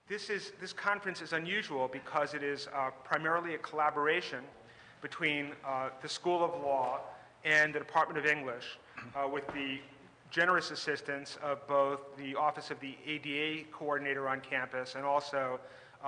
This conference is unusual because it is primarily a collaboration between the School of Law and the Department of English with the generous assistance of both the Office of the ADA Coordinator on campus and also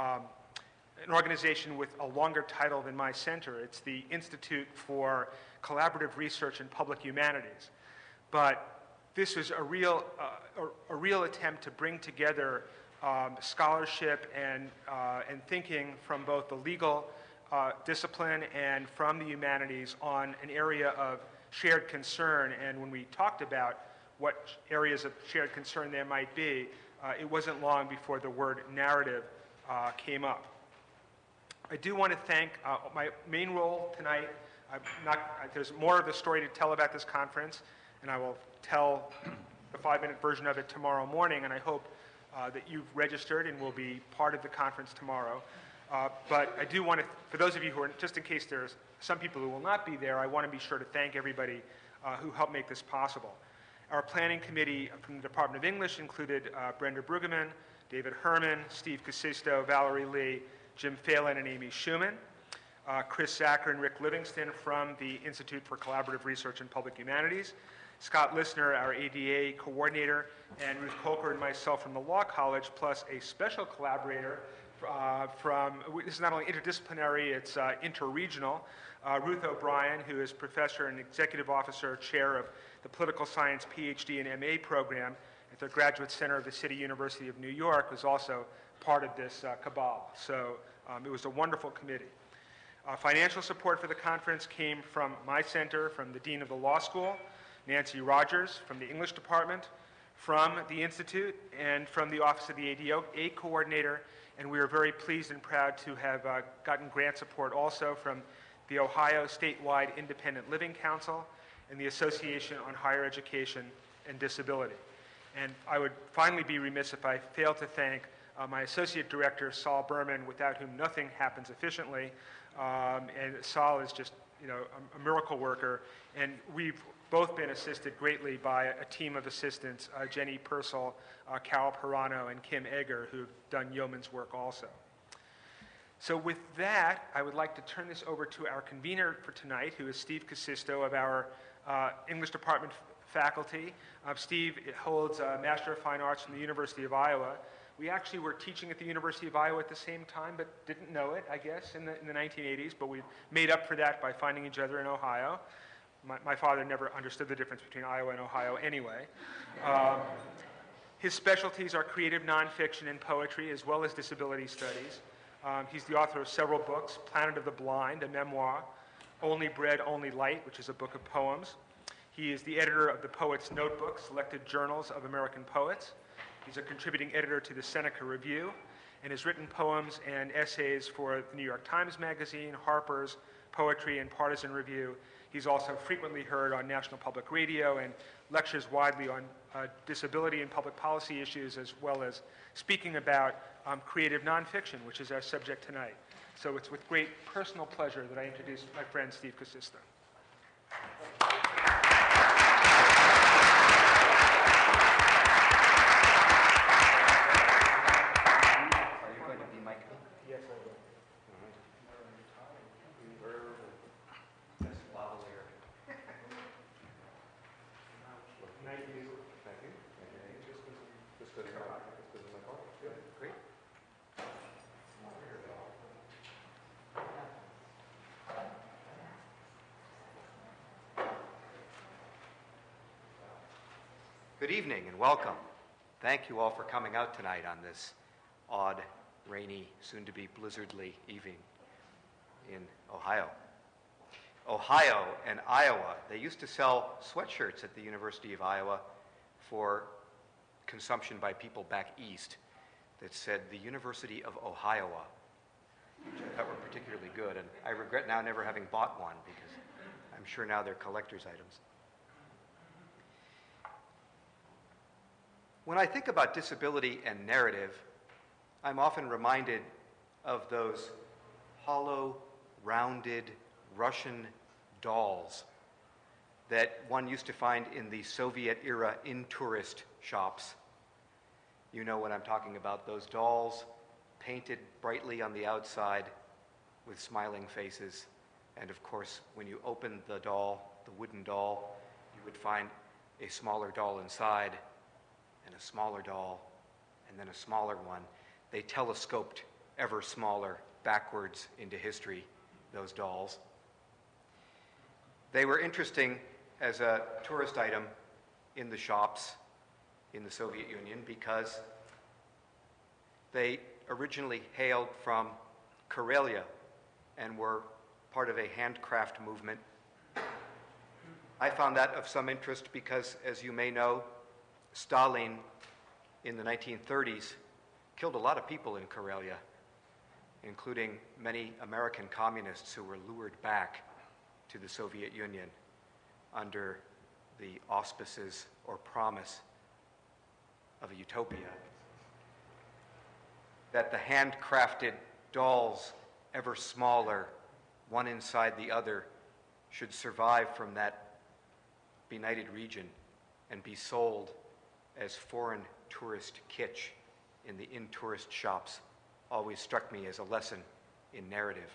an organization with a longer title than my center. It's the Institute for Collaborative Research in Public Humanities. But this was a real attempt to bring together scholarship and thinking from both the legal discipline and from the humanities on an area of shared concern. And when we talked about what areas of shared concern there might be, it wasn't long before the word narrative came up. I do want to thank my main role tonight. There's more of the story to tell about this conference, and I will tell the 5-minute version of it tomorrow morning, and I hope that you've registered and will be part of the conference tomorrow. But I do want to, for those of you who are, just in case there's some people who will not be there, I want to be sure to thank everybody who helped make this possible. Our planning committee from the Department of English included Brenda Brueggemann, David Herman, Steve Casisto, Valerie Lee, Jim Phelan, and Amy Schumann, Chris Zacher and Rick Livingston from the Institute for Collaborative Research in Public Humanities, Scott Lissner, our ADA coordinator, and Ruth Kolker and myself from the Law College, plus a special collaborator this is not only interdisciplinary, it's interregional, Ruth O'Brien, who is professor and executive officer, chair of the Political Science PhD and MA program at the Graduate Center of the City University of New York, was also part of this cabal. So it was a wonderful committee. Financial support for the conference came from my center, from the Dean of the Law School, Nancy Rogers, from the English Department, from the Institute, and from the Office of the ADA Coordinator. And we are very pleased and proud to have gotten grant support also from the Ohio Statewide Independent Living Council and the Association on Higher Education and Disability. And I would finally be remiss if I failed to thank my Associate Director, Saul Berman, without whom nothing happens efficiently. And Saul is just, a miracle worker. And we've both been assisted greatly by a team of assistants, Jenny Purcell, Carol Pirano, and Kim Egger, who've done yeoman's work also. So with that, I would like to turn this over to our convener for tonight, who is Steve Casisto of our English Department faculty. Steve holds a Master of Fine Arts from the University of Iowa. We actually were teaching at the University of Iowa at the same time, but didn't know it, I guess, in the 1980s, but we made up for that by finding each other in Ohio. My father never understood the difference between Iowa and Ohio anyway. His specialties are creative nonfiction and poetry, as well as disability studies. He's the author of several books: Planet of the Blind, a memoir; Only Bread, Only Light, which is a book of poems. He is the editor of the Poets Notebook, Selected Journals of American Poets. He's a contributing editor to the Seneca Review, and has written poems and essays for the New York Times Magazine, Harper's, Poetry, and Partisan Review. He's also frequently heard on National Public Radio and lectures widely on disability and public policy issues, as well as speaking about creative nonfiction, which is our subject tonight. So it's with great personal pleasure that I introduce my friend Steve Casisto. Good evening and welcome. Thank you all for coming out tonight on this odd, rainy, soon-to-be blizzardly evening in Ohio. Ohio and Iowa, they used to sell sweatshirts at the University of Iowa for consumption by people back east that said the University of Ohio, which I thought were particularly good, and I regret now never having bought one because I'm sure now they're collector's items. When I think about disability and narrative, I'm often reminded of those hollow, rounded Russian dolls that one used to find in the Soviet-era in-tourist shops. You know what I'm talking about, those dolls painted brightly on the outside with smiling faces. And of course, when you opened the doll, the wooden doll, you would find a smaller doll inside, and a smaller doll, and then a smaller one. They telescoped ever smaller backwards into history, those dolls. They were interesting as a tourist item in the shops in the Soviet Union because they originally hailed from Karelia and were part of a handcraft movement. I found that of some interest because, as you may know, Stalin in the 1930s killed a lot of people in Karelia, including many American communists who were lured back to the Soviet Union under the auspices or promise of a utopia. That the handcrafted dolls, ever smaller, one inside the other, should survive from that benighted region and be sold as foreign tourist kitsch in the in-tourist shops always struck me as a lesson in narrative.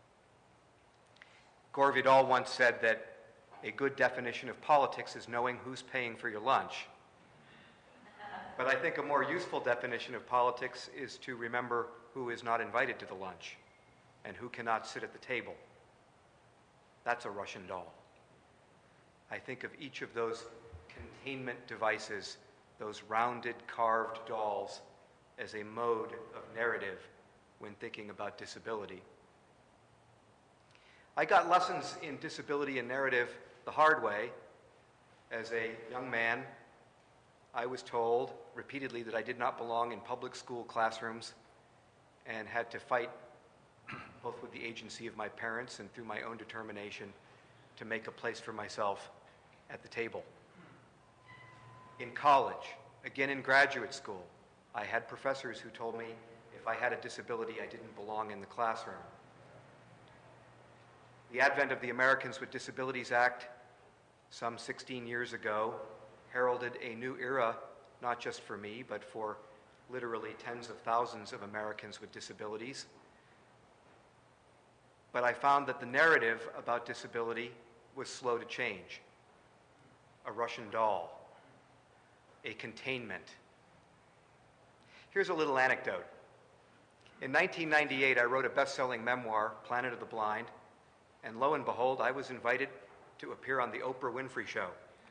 Gore Vidal once said that a good definition of politics is knowing who's paying for your lunch. But I think a more useful definition of politics is to remember who is not invited to the lunch and who cannot sit at the table. That's a Russian doll. I think of each of those containment devices, those rounded, carved dolls, as a mode of narrative when thinking about disability. I got lessons in disability and narrative the hard way. As a young man, I was told repeatedly that I did not belong in public school classrooms and had to fight both with the agency of my parents and through my own determination to make a place for myself at the table. In college, again in graduate school, I had professors who told me if I had a disability, I didn't belong in the classroom. The advent of the Americans with Disabilities Act some 16 years ago heralded a new era, not just for me, but for literally tens of thousands of Americans with disabilities. But I found that the narrative about disability was slow to change. A Russian doll, a containment. Here's a little anecdote. In 1998, I wrote a best-selling memoir, Planet of the Blind, and lo and behold, I was invited to appear on the Oprah Winfrey Show.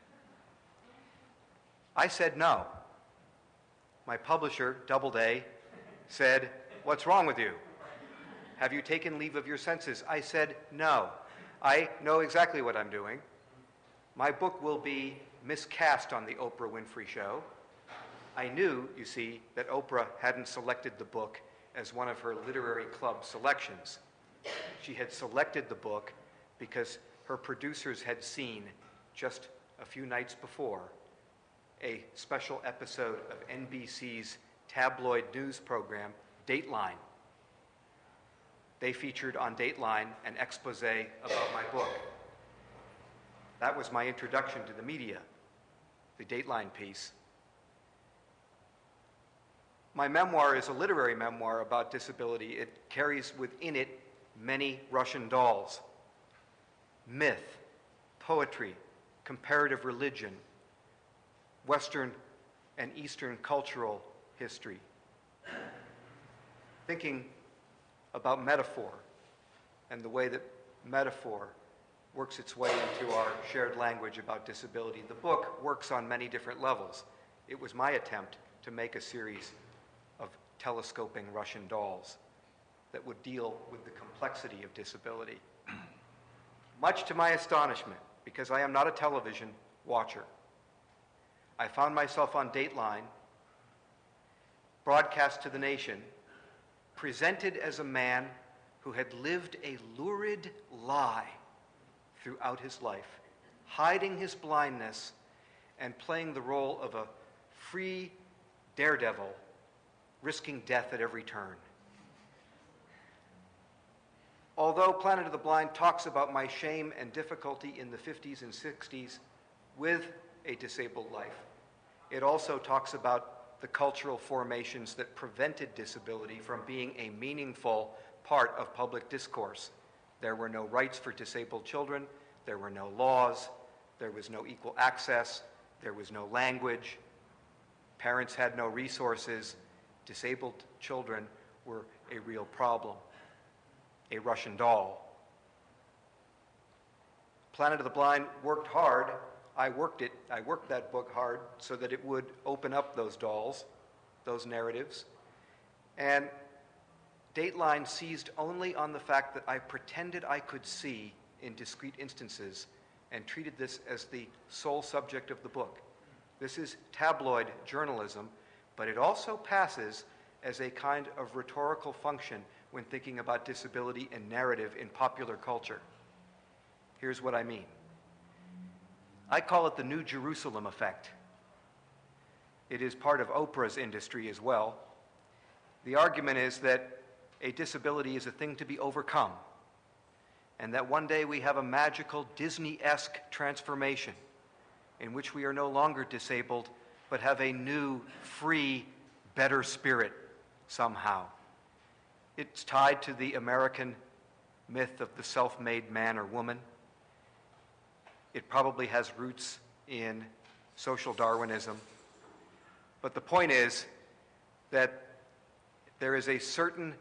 I said no. My publisher, Doubleday, said, "What's wrong with you? Have you taken leave of your senses?" I said, "No. I know exactly what I'm doing. My book will be miscast on the Oprah Winfrey Show." I knew, you see, that Oprah hadn't selected the book as one of her literary club selections. She had selected the book because her producers had seen, just a few nights before, a special episode of NBC's tabloid news program, Dateline. They featured on Dateline an expose about my book. That was my introduction to the media, the Dateline piece. My memoir is a literary memoir about disability. It carries within it many Russian dolls, myth, poetry, comparative religion, Western and Eastern cultural history. Thinking about metaphor and the way that metaphor works its way into our shared language about disability. The book works on many different levels. It was my attempt to make a series of telescoping Russian dolls that would deal with the complexity of disability. Much to my astonishment, because I am not a television watcher, I found myself on Dateline, broadcast to the nation, presented as a man who had lived a lurid lie throughout his life, hiding his blindness and playing the role of a free daredevil, risking death at every turn. Although Planet of the Blind talks about my shame and difficulty in the 50s and 60s with a disabled life, it also talks about the cultural formations that prevented disability from being a meaningful part of public discourse. There were no rights for disabled children, there were no laws, there was no equal access, there was no language, parents had no resources, disabled children were a real problem, a Russian doll. Planet of the Blind worked hard. I worked that book hard so that it would open up those dolls, those narratives. And Dateline seized only on the fact that I pretended I could see in discrete instances and treated this as the sole subject of the book. This is tabloid journalism, but it also passes as a kind of rhetorical function when thinking about disability and narrative in popular culture. Here's what I mean. I call it the New Jerusalem effect. It is part of Oprah's industry as well. The argument is that a disability is a thing to be overcome, and that one day we have a magical Disney-esque transformation in which we are no longer disabled, but have a new, free, better spirit somehow. It's tied to the American myth of the self-made man or woman. It probably has roots in social Darwinism. But the point is that there is a certain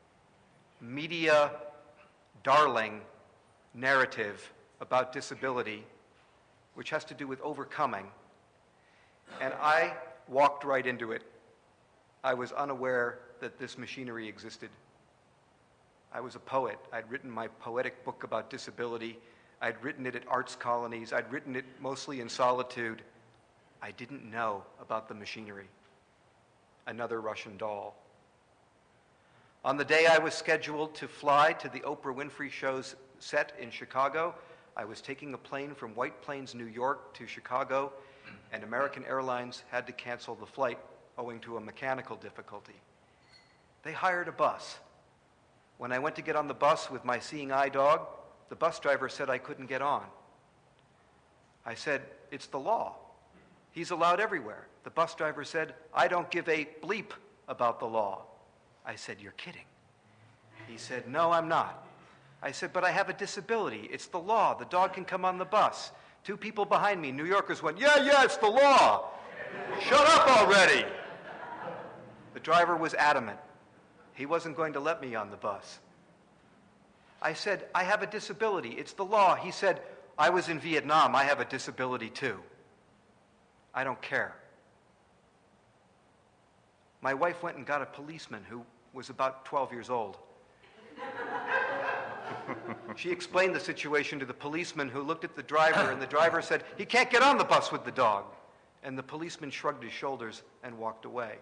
media darling narrative about disability which has to do with overcoming. And I walked right into it. I was unaware that this machinery existed. I was a poet. I'd written my poetic book about disability. I'd written it at arts colonies. I'd written it mostly in solitude. I didn't know about the machinery. Another Russian doll. On the day I was scheduled to fly to the Oprah Winfrey Show's set in Chicago, I was taking a plane from White Plains, New York to Chicago, and American Airlines had to cancel the flight owing to a mechanical difficulty. They hired a bus. When I went to get on the bus with my seeing eye dog, the bus driver said I couldn't get on. I said, "It's the law. He's allowed everywhere." The bus driver said, "I don't give a bleep about the law." I said, "You're kidding." He said, "No, I'm not." I said, "But I have a disability. It's the law. The dog can come on the bus." Two people behind me, New Yorkers, went, yeah, it's the law. Shut up already." The driver was adamant. He wasn't going to let me on the bus. I said, "I have a disability. It's the law." He said, "I was in Vietnam. I have a disability too. I don't care." My wife went and got a policeman who was about 12 years old. She explained the situation to the policeman, who looked at the driver, and the driver said, "He can't get on the bus with the dog." And the policeman shrugged his shoulders and walked away.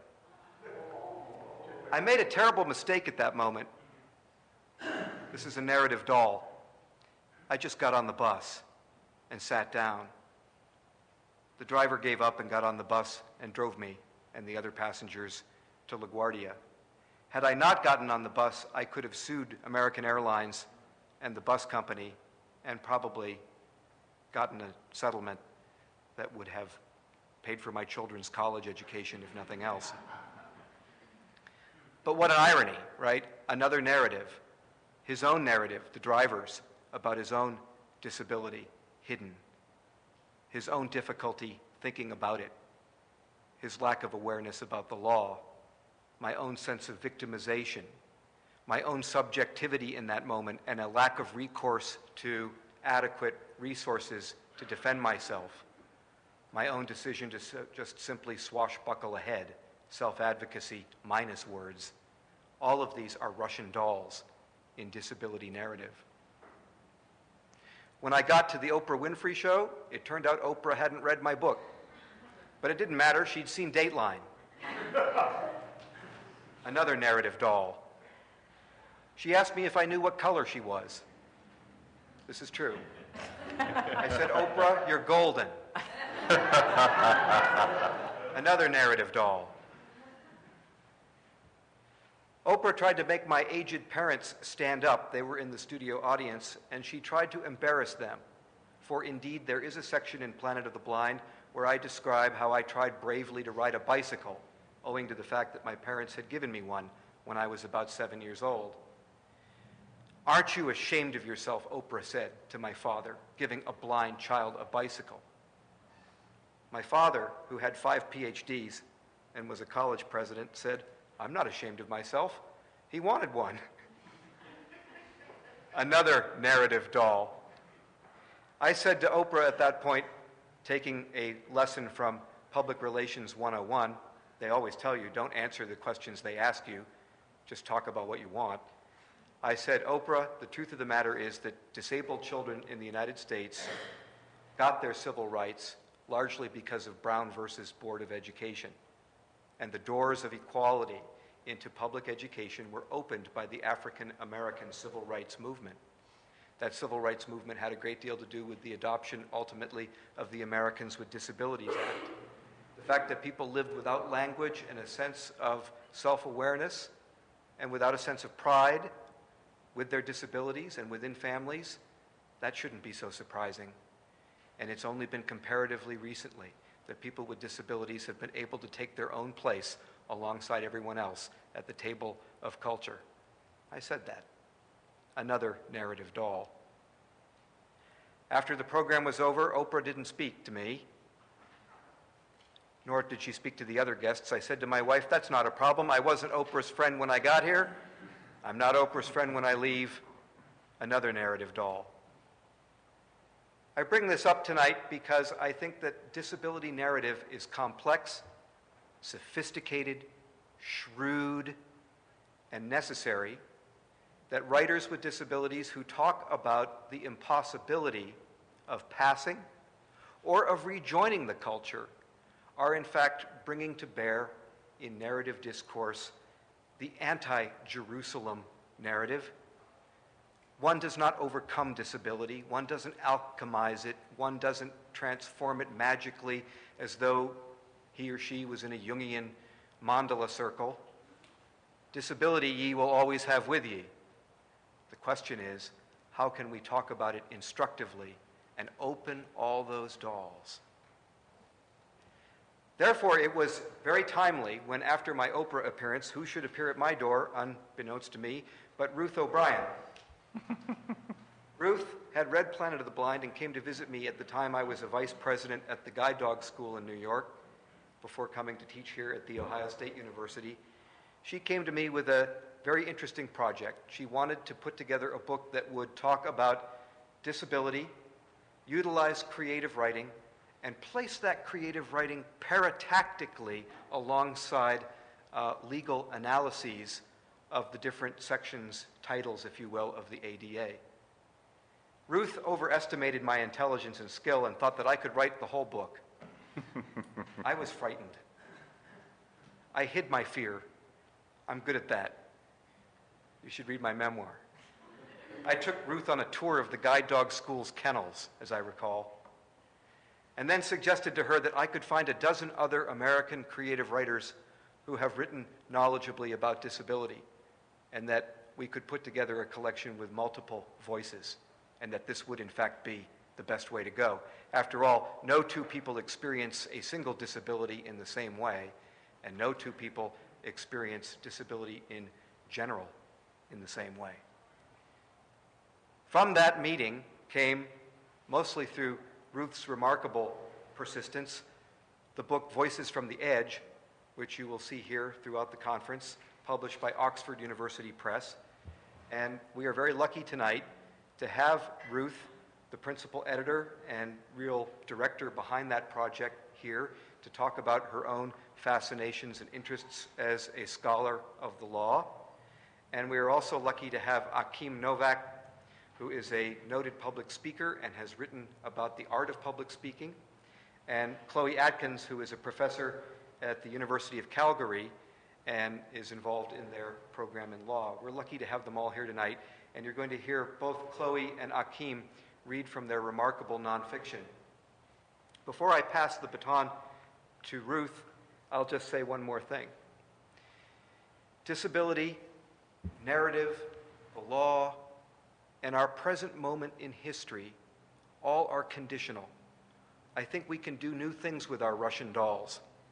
I made a terrible mistake at that moment. This is a narrative doll. I just got on the bus and sat down. The driver gave up and got on the bus and drove me and the other passengers to LaGuardia. Had I not gotten on the bus, I could have sued American Airlines and the bus company and probably gotten a settlement that would have paid for my children's college education, if nothing else. But what an irony, right? Another narrative, his own narrative, the driver's, about his own disability, hidden, his own difficulty thinking about it, his lack of awareness about the law, my own sense of victimization, my own subjectivity in that moment, and a lack of recourse to adequate resources to defend myself, my own decision to just simply swashbuckle ahead, self-advocacy minus words. All of these are Russian dolls in disability narrative. When I got to the Oprah Winfrey Show, it turned out Oprah hadn't read my book. But it didn't matter, she'd seen Dateline. Another narrative doll. She asked me if I knew what color she was. This is true. I said, "Oprah, you're golden." Another narrative doll. Oprah tried to make my aged parents stand up. They were in the studio audience, and she tried to embarrass them. For indeed, there is a section in Planet of the Blind where I describe how I tried bravely to ride a bicycle owing to the fact that my parents had given me one when I was about 7 years old. "Aren't you ashamed of yourself," Oprah said to my father, giving a blind child a bicycle. My father, who had 5 PhDs and was a college president, said, "I'm not ashamed of myself. He wanted one." Another narrative doll. I said to Oprah at that point, taking a lesson from Public Relations 101, they always tell you, don't answer the questions they ask you, just talk about what you want. I said, "Oprah, the truth of the matter is that disabled children in the United States got their civil rights largely because of Brown versus Board of Education. And the doors of equality into public education were opened by the African American civil rights movement. That civil rights movement had a great deal to do with the adoption, ultimately, of the Americans with Disabilities Act. The fact that people lived without language and a sense of self-awareness and without a sense of pride with their disabilities and within families, that shouldn't be so surprising. And it's only been comparatively recently that people with disabilities have been able to take their own place alongside everyone else at the table of culture." I said that. Another narrative doll. After the program was over, Oprah didn't speak to me, nor did she speak to the other guests. I said to my wife, "That's not a problem. I wasn't Oprah's friend when I got here. I'm not Oprah's friend when I leave." Another narrative doll. I bring this up tonight because I think that disability narrative is complex, sophisticated, shrewd, and necessary, that writers with disabilities who talk about the impossibility of passing or of rejoining the culture are in fact bringing to bear in narrative discourse the anti-Jerusalem narrative. One does not overcome disability. One doesn't alchemize it. One doesn't transform it magically as though he or she was in a Jungian mandala circle. Disability ye will always have with ye. The question is, how can we talk about it instructively and open all those dolls? Therefore, it was very timely when, after my Oprah appearance, who should appear at my door, unbeknownst to me, but Ruth O'Brien. Ruth had read Planet of the Blind and came to visit me at the time I was a vice president at the Guide Dog School in New York, before coming to teach here at The Ohio State University. She came to me with a very interesting project. She wanted to put together a book that would talk about disability, utilize creative writing, and place that creative writing paratactically alongside legal analyses of the different sections, titles, if you will, of the ADA. Ruth overestimated my intelligence and skill and thought that I could write the whole book. I was frightened. I hid my fear. I'm good at that. You should read my memoir. I took Ruth on a tour of the Guide Dog School's kennels, as I recall, and then suggested to her that I could find a dozen other American creative writers who have written knowledgeably about disability, and that we could put together a collection with multiple voices, and that this would in fact be the best way to go. After all, no two people experience a single disability in the same way, and no two people experience disability in general in the same way. From that meeting came, mostly through Ruth's remarkable persistence, the book Voices from the Edge, which you will see here throughout the conference, published by Oxford University Press. And we are very lucky tonight to have Ruth, the principal editor and real director behind that project, here to talk about her own fascinations and interests as a scholar of the law. And we are also lucky to have Akim Novak, who is a noted public speaker and has written about the art of public speaking, and Chloe Atkins, who is a professor at the University of Calgary and is involved in their program in law. We're lucky to have them all here tonight, and you're going to hear both Chloe and Akim read from their remarkable nonfiction. Before I pass the baton to Ruth, I'll just say one more thing. Disability, narrative, the law, and our present moment in history all are conditional. I think we can do new things with our Russian dolls.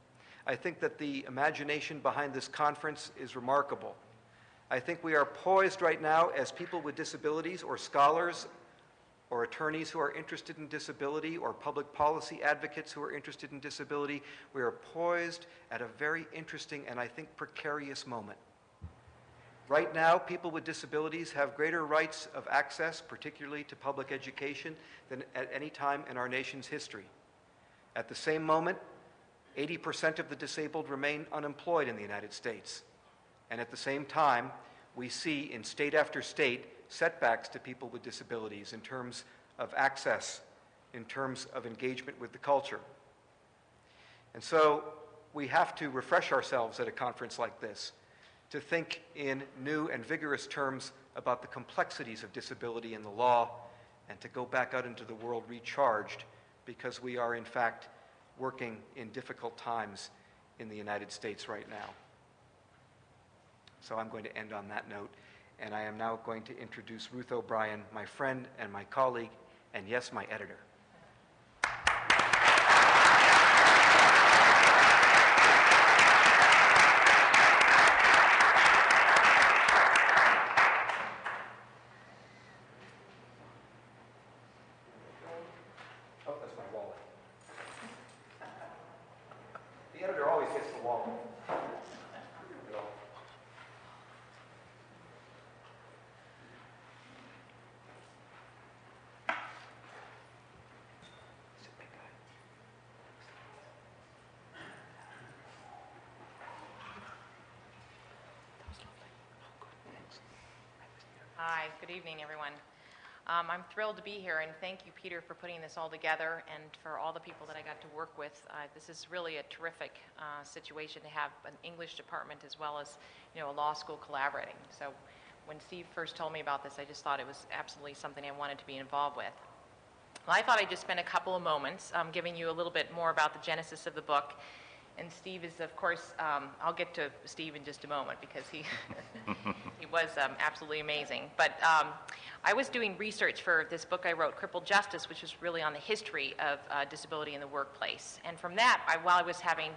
I think that the imagination behind this conference is remarkable. I think we are poised right now as people with disabilities or scholars or attorneys who are interested in disability or public policy advocates who are interested in disability. We are poised at a very interesting and I think precarious moment. Right now, people with disabilities have greater rights of access, particularly to public education, than at any time in our nation's history. At the same moment, 80% of the disabled remain unemployed in the United States. And at the same time, we see in state after state setbacks to people with disabilities in terms of access, in terms of engagement with the culture. And so we have to refresh ourselves at a conference like this to think in new and vigorous terms about the complexities of disability in the law and to go back out into the world recharged, because we are in fact working in difficult times in the United States right now. So I'm going to end on that note, and I am now going to introduce Ruth O'Brien, my friend and my colleague, and yes, my editor. Oh, that's my wallet. The editor always gets the wallet. Hi, good evening, everyone. I'm thrilled to be here, and thank you, Peter, for putting this all together, and for all the people that I got to work with. This is really a terrific situation to have an English department as well as, a law school collaborating. So when Steve first told me about this, I just thought it was absolutely something I wanted to be involved with. Well, I thought I'd just spend a couple of moments giving you a little bit more about the genesis of the book. And Steve is, of course, I'll get to Steve in just a moment because he he was absolutely amazing. But I was doing research for this book I wrote, Crippled Justice, which was really on the history of disability in the workplace. And from that, while I was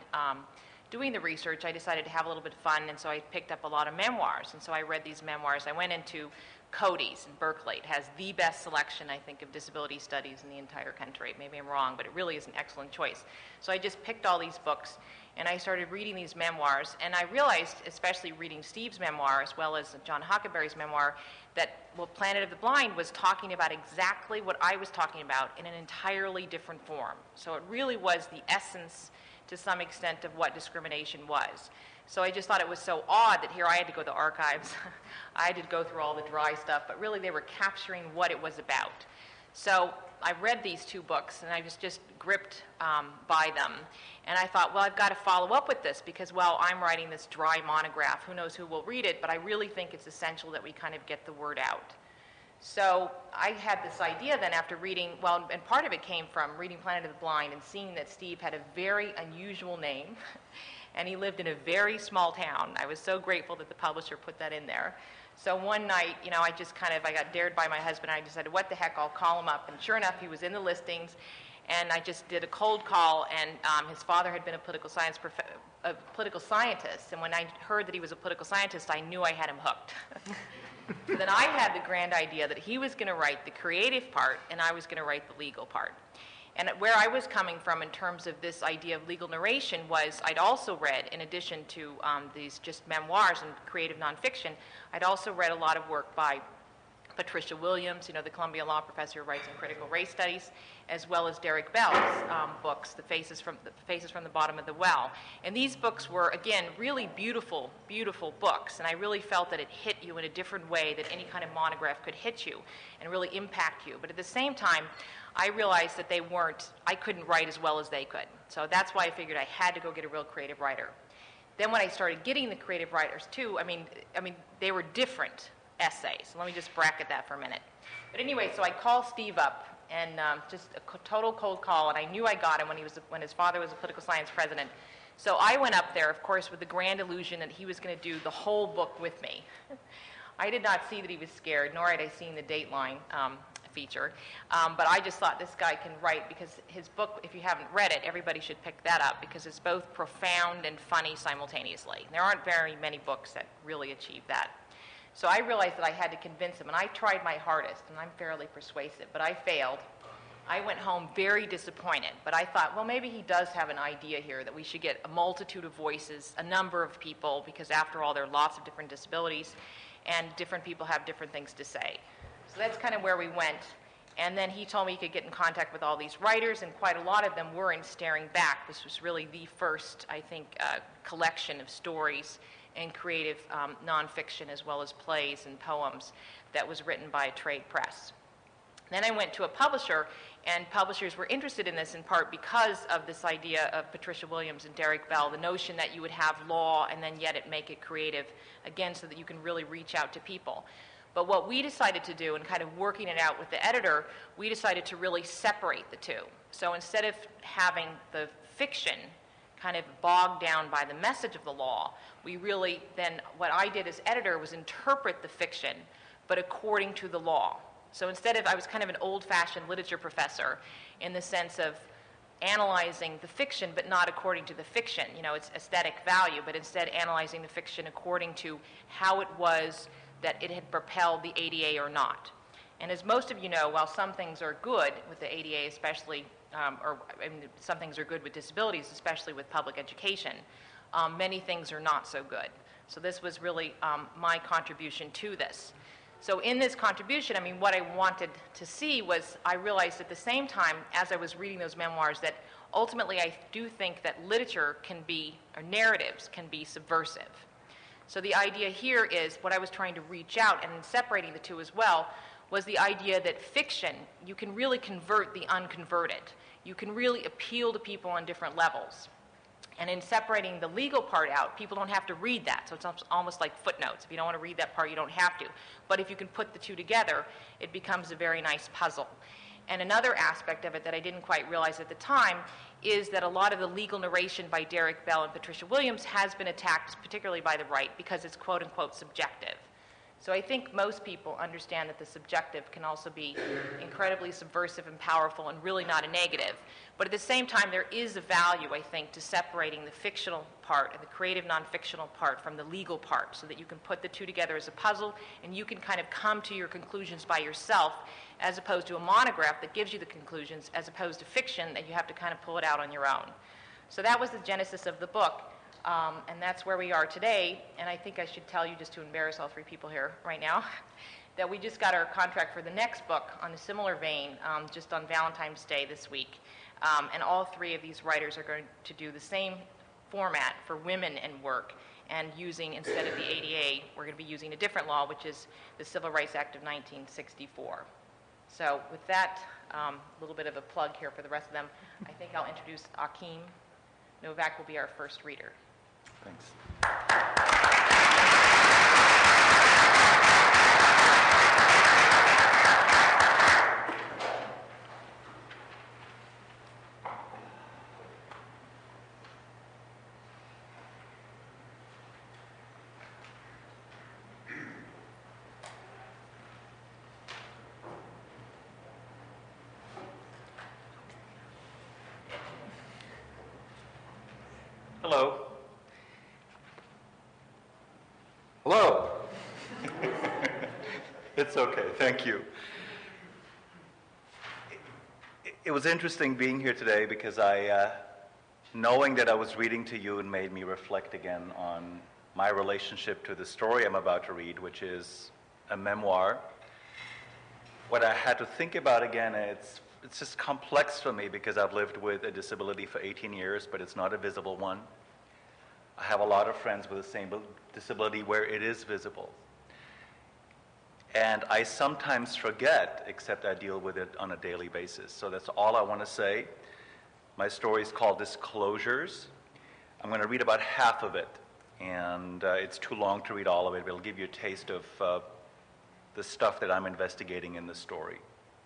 doing the research, I decided to have a little bit of fun, and so I picked up a lot of memoirs. And so I read these memoirs. I went into Cody's in Berkeley. It has the best selection, I think, of disability studies in the entire country. Maybe I'm wrong, but it really is an excellent choice. So I just picked all these books, and I started reading these memoirs, and I realized, especially reading Steve's memoir as well as John Huckleberry's memoir, that Planet of the Blind was talking about exactly what I was talking about in an entirely different form. So it really was the essence, to some extent, of what discrimination was. So I just thought it was so odd that here I had to go to the archives. I had to go through all the dry stuff, but really they were capturing what it was about. So I read these two books, and I was just gripped by them. And I thought, well, I've got to follow up with this because, well, I'm writing this dry monograph. Who knows who will read it, but I really think it's essential that we kind of get the word out. So I had this idea then after reading, well, and part of it came from reading Planet of the Blind and seeing that Steve had a very unusual name. And he lived in a very small town. I was so grateful that the publisher put that in there. So one night, I got dared by my husband. I decided, what the heck, I'll call him up. And sure enough, he was in the listings. And I just did a cold call. And his father had been a political scientist. And when I heard that he was a political scientist, I knew I had him hooked. So then I had the grand idea that he was going to write the creative part, and I was going to write the legal part. And where I was coming from in terms of this idea of legal narration was I'd also read, in addition to these just memoirs and creative nonfiction, I'd also read a lot of work by Patricia Williams, the Columbia Law professor who writes in critical race studies, as well as Derek Bell's books, The Faces from the Bottom of the Well. And these books were, again, really beautiful, beautiful books. And I really felt that it hit you in a different way that any kind of monograph could hit you and really impact you. But at the same time, I realized that I couldn't write as well as they could. So that's why I figured I had to go get a real creative writer. Then when I started getting the creative writers too, they were different essays. Let me just bracket that for a minute. But anyway, so I called Steve up, and just a total cold call, and I knew I got him when his father was a political science president. So I went up there, of course, with the grand illusion that he was going to do the whole book with me. I did not see that he was scared, nor had I seen the dateline feature. But I just thought this guy can write, because his book, if you haven't read it, everybody should pick that up, because it's both profound and funny simultaneously. There aren't very many books that really achieve that. So I realized that I had to convince him, and I tried my hardest, and I'm fairly persuasive, but I failed. I went home very disappointed, but I thought, well, maybe he does have an idea here that we should get a multitude of voices, a number of people, because after all, there are lots of different disabilities, and different people have different things to say. So that's kind of where we went. And then he told me he could get in contact with all these writers, and quite a lot of them were in Staring Back. This was really the first, I think, collection of stories and creative nonfiction, as well as plays and poems, that was written by a trade press. Then I went to a publisher, and publishers were interested in this in part because of this idea of Patricia Williams and Derek Bell, the notion that you would have law and then yet it make it creative, again, so that you can really reach out to people. But what we decided to do, and kind of working it out with the editor, we decided to really separate the two. So instead of having the fiction kind of bogged down by the message of the law, we really then, what I did as editor was interpret the fiction, but according to the law. So instead of, I was kind of an old-fashioned literature professor in the sense of analyzing the fiction, but not according to the fiction, its aesthetic value, but instead analyzing the fiction according to how it was that it had propelled the ADA or not. And as most of you know, while some things are good with the ADA, especially, some things are good with disabilities, especially with public education, many things are not so good. So this was really my contribution to this. So in this contribution, what I wanted to see was, I realized at the same time as I was reading those memoirs that ultimately I do think that literature can be, or narratives can be subversive. So the idea here is, what I was trying to reach out, and in separating the two as well, was the idea that fiction, you can really convert the unconverted. You can really appeal to people on different levels. And in separating the legal part out, people don't have to read that. So it's almost like footnotes. If you don't want to read that part, you don't have to. But if you can put the two together, it becomes a very nice puzzle. And another aspect of it that I didn't quite realize at the time is that a lot of the legal narration by Derek Bell and Patricia Williams has been attacked, particularly by the right, because it's quote-unquote subjective. So I think most people understand that the subjective can also be incredibly subversive and powerful and really not a negative. But at the same time, there is a value, I think, to separating the fictional part and the creative non-fictional part from the legal part, so that you can put the two together as a puzzle and you can kind of come to your conclusions by yourself, as opposed to a monograph that gives you the conclusions, as opposed to fiction that you have to kind of pull it out on your own. So that was the genesis of the book. And that's where we are today. And I think I should tell you, just to embarrass all three people here right now, that we just got our contract for the next book on a similar vein, just on Valentine's Day this week. And all three of these writers are going to do the same format for women and work, and using, instead of the ADA, we're going to be using a different law, which is the Civil Rights Act of 1964. So with that, a little bit of a plug here for the rest of them, I think I'll introduce Akeem Novak will be our first reader. Thanks. Hello. Hello. It's okay, thank you. It was interesting being here today because knowing that I was reading to you, and made me reflect again on my relationship to the story I'm about to read, which is a memoir. What I had to think about again, it's just complex for me because I've lived with a disability for 18 years, but it's not a visible one. I have a lot of friends with the same disability where it is visible. And I sometimes forget, except I deal with it on a daily basis. So that's all I want to say. My story is called Disclosures. I'm going to read about half of it, and it's too long to read all of it, but it'll give you a taste of the stuff that I'm investigating in the story.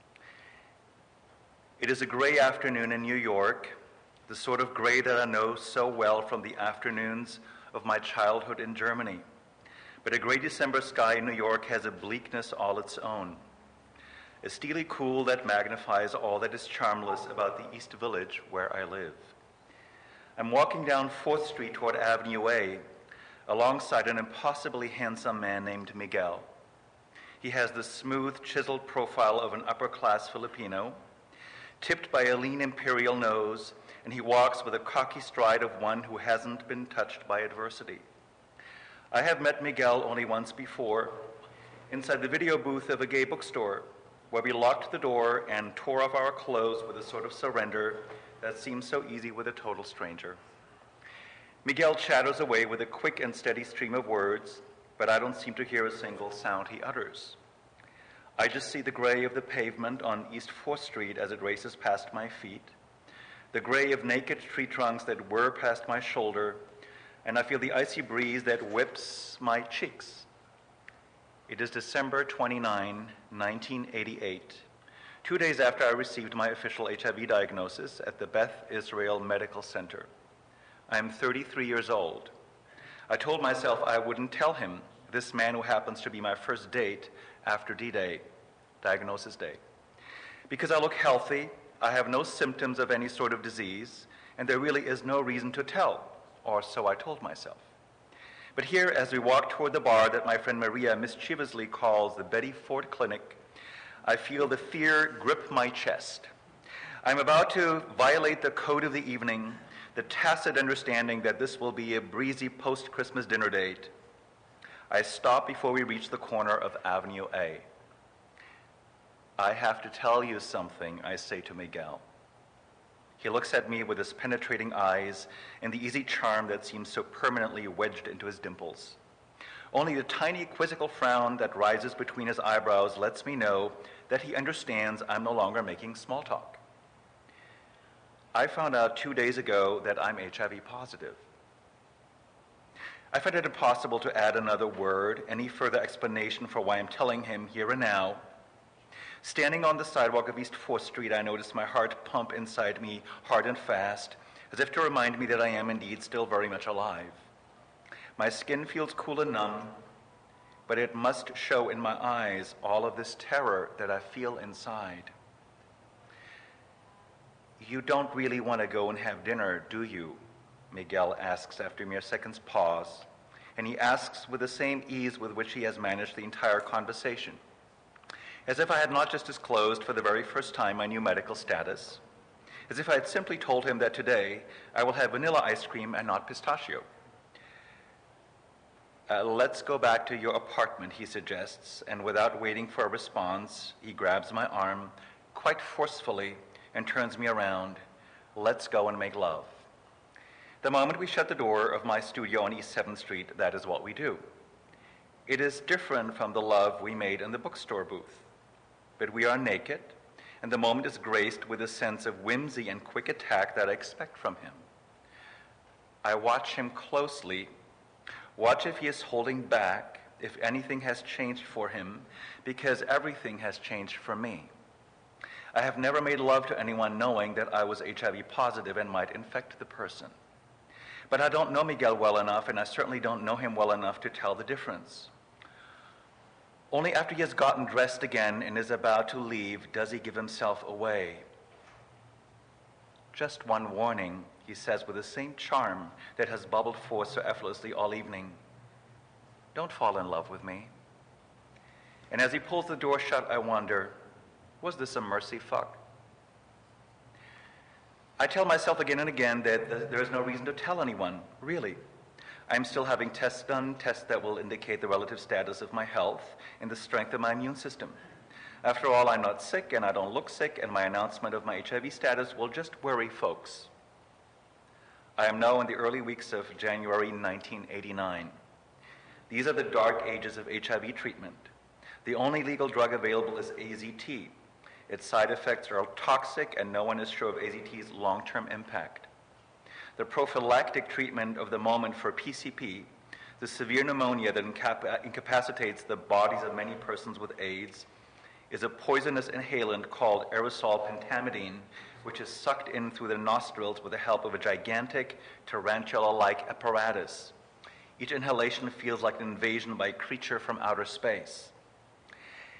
It is a gray afternoon in New York, the sort of gray that I know so well from the afternoons of my childhood in Germany. But a gray December sky in New York has a bleakness all its own. a steely cool that magnifies all that is charmless about the East Village where I live. I'm walking down 4th Street toward Avenue A, alongside an impossibly handsome man named Miguel. He has the smooth, chiseled profile of an upper-class Filipino, tipped by a lean imperial nose, and he walks with a cocky stride of one who hasn't been touched by adversity. I have met Miguel only once before, inside the video booth of a gay bookstore, where we locked the door and tore off our clothes with a sort of surrender that seems so easy with a total stranger. Miguel chatters away with a quick and steady stream of words, but I don't seem to hear a single sound he utters. I just see the gray of the pavement on East 4th Street as it races past my feet, the gray of naked tree trunks that whir past my shoulder, and I feel the icy breeze that whips my cheeks. It is December 29, 1988, 2 days after I received my official HIV diagnosis at the Beth Israel Medical Center. I am 33 years old. I told myself I wouldn't tell him, this man who happens to be my first date after D-Day, diagnosis day. Because I look healthy, I have no symptoms of any sort of disease, and there really is no reason to tell, or so I told myself. But here, as we walk toward the bar that my friend Maria mischievously calls the Betty Ford Clinic, I feel the fear grip my chest. I'm about to violate the code of the evening, the tacit understanding that this will be a breezy post-Christmas dinner date. I stop before we reach the corner of Avenue A. I have to tell you something, I say to Miguel. He looks at me with his penetrating eyes and the easy charm that seems so permanently wedged into his dimples. Only the tiny quizzical frown that rises between his eyebrows lets me know that he understands I'm no longer making small talk. I found out 2 days ago that I'm HIV positive. I find it impossible to add another word, any further explanation for why I'm telling him here and now. Standing on the sidewalk of East 4th Street, I notice my heart pump inside me hard and fast, as if to remind me that I am indeed still very much alive. My skin feels cool and numb, but it must show in my eyes all of this terror that I feel inside. You don't really want to go and have dinner, do you? Miguel asks after a mere second's pause, and he asks with the same ease with which he has managed the entire conversation, as if I had not just disclosed for the very first time my new medical status, as if I had simply told him that today I will have vanilla ice cream and not pistachio. Let's go back to your apartment, he suggests, and without waiting for a response, he grabs my arm quite forcefully and turns me around. Let's go and make love. The moment we shut the door of my studio on East 7th Street, that is what we do. It is different from the love we made in the bookstore booth. But we are naked, and the moment is graced with a sense of whimsy and quick attack that I expect from him. I watch him closely, watch if he is holding back, if anything has changed for him, because everything has changed for me. I have never made love to anyone knowing that I was HIV positive and might infect the person. But I don't know Miguel well enough, and I certainly don't know him well enough to tell the difference. Only after he has gotten dressed again and is about to leave does he give himself away. Just one warning, he says with the same charm that has bubbled forth so effortlessly all evening. Don't fall in love with me. And as he pulls the door shut, I wonder, was this a mercy fuck? I tell myself again and again that there is no reason to tell anyone, really. I'm still having tests done, tests that will indicate the relative status of my health and the strength of my immune system. After all, I'm not sick and I don't look sick, and my announcement of my HIV status will just worry folks. I am now in the early weeks of January 1989. These are the dark ages of HIV treatment. The only legal drug available is AZT. Its side effects are toxic and no one is sure of AZT's long-term impact. The prophylactic treatment of the moment for PCP, the severe pneumonia that incapacitates the bodies of many persons with AIDS, is a poisonous inhalant called aerosol pentamidine, which is sucked in through the nostrils with the help of a gigantic tarantula-like apparatus. Each inhalation feels like an invasion by a creature from outer space.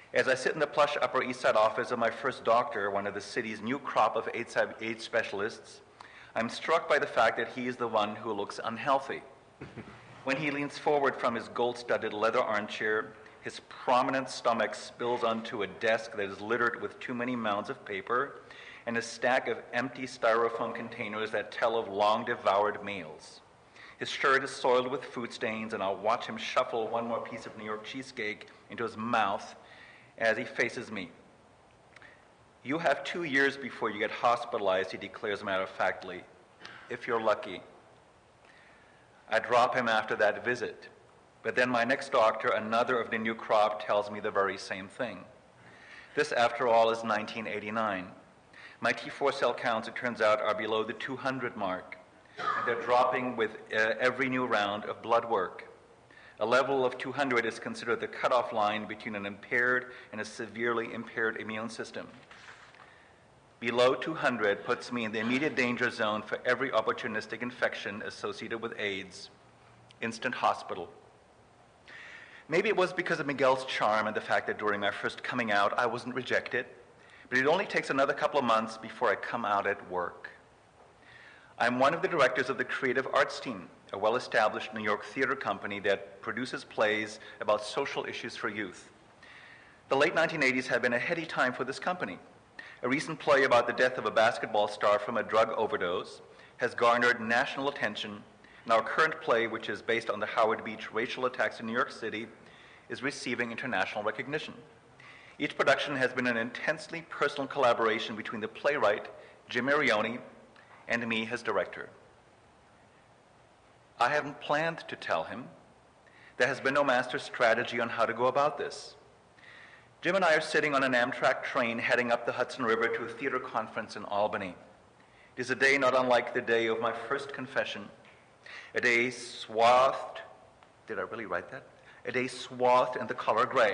As I sit in the plush Upper East Side office of my first doctor, one of the city's new crop of AIDS specialists, I'm struck by the fact that he is the one who looks unhealthy. When he leans forward from his gold-studded leather armchair, his prominent stomach spills onto a desk that is littered with too many mounds of paper and a stack of empty styrofoam containers that tell of long-devoured meals. His shirt is soiled with food stains, and I'll watch him shuffle one more piece of New York cheesecake into his mouth as he faces me. You have 2 years before you get hospitalized, he declares matter-of-factly, if you're lucky. I drop him after that visit, but then my next doctor, another of the new crop, tells me the very same thing. This, after all, is 1989. My T4 cell counts, it turns out, are below the 200 mark. They're dropping with every new round of blood work. A level of 200 is considered the cutoff line between an impaired and a severely impaired immune system. Below 200 puts me in the immediate danger zone for every opportunistic infection associated with AIDS. Instant hospital. Maybe it was because of Miguel's charm and the fact that during my first coming out I wasn't rejected, but it only takes another couple of months before I come out at work. I'm one of the directors of the Creative Arts Team, a well-established New York theater company that produces plays about social issues for youth. The late 1980s had been a heady time for this company. A recent play about the death of a basketball star from a drug overdose has garnered national attention, and our current play, which is based on the Howard Beach racial attacks in New York City, is receiving international recognition. Each production has been an intensely personal collaboration between the playwright, Jim Marioni, and me as director. I haven't planned to tell him. There has been no master strategy on how to go about this. Jim and I are sitting on an Amtrak train heading up the Hudson River to a theater conference in Albany. It is a day not unlike the day of my first confession, a day swathed, did I really write that? A day swathed in the color gray.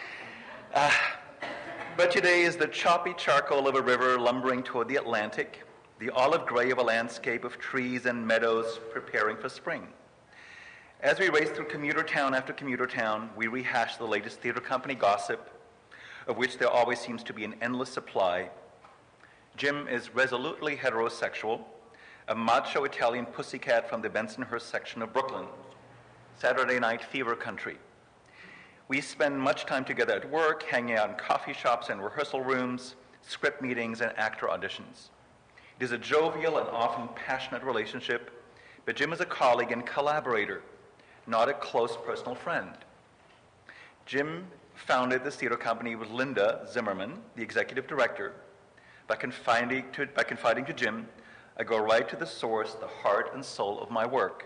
But today is the choppy charcoal of a river lumbering toward the Atlantic, the olive gray of a landscape of trees and meadows preparing for spring. As we race through commuter town after commuter town, we rehash the latest theater company gossip, of which there always seems to be an endless supply. Jim is resolutely heterosexual, a macho Italian pussycat from the Bensonhurst section of Brooklyn, Saturday night fever country. We spend much time together at work, hanging out in coffee shops and rehearsal rooms, script meetings, and actor auditions. It is a jovial and often passionate relationship, but Jim is a colleague and collaborator, not a close personal friend. Jim founded this theater company with Linda Zimmerman, the executive director. By confiding to Jim, I go right to the source, the heart and soul of my work.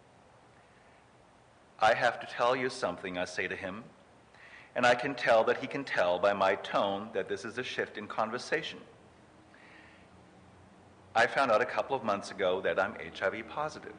I have to tell you something, I say to him, and I can tell that he can tell by my tone that this is a shift in conversation. I found out a couple of months ago that I'm HIV positive.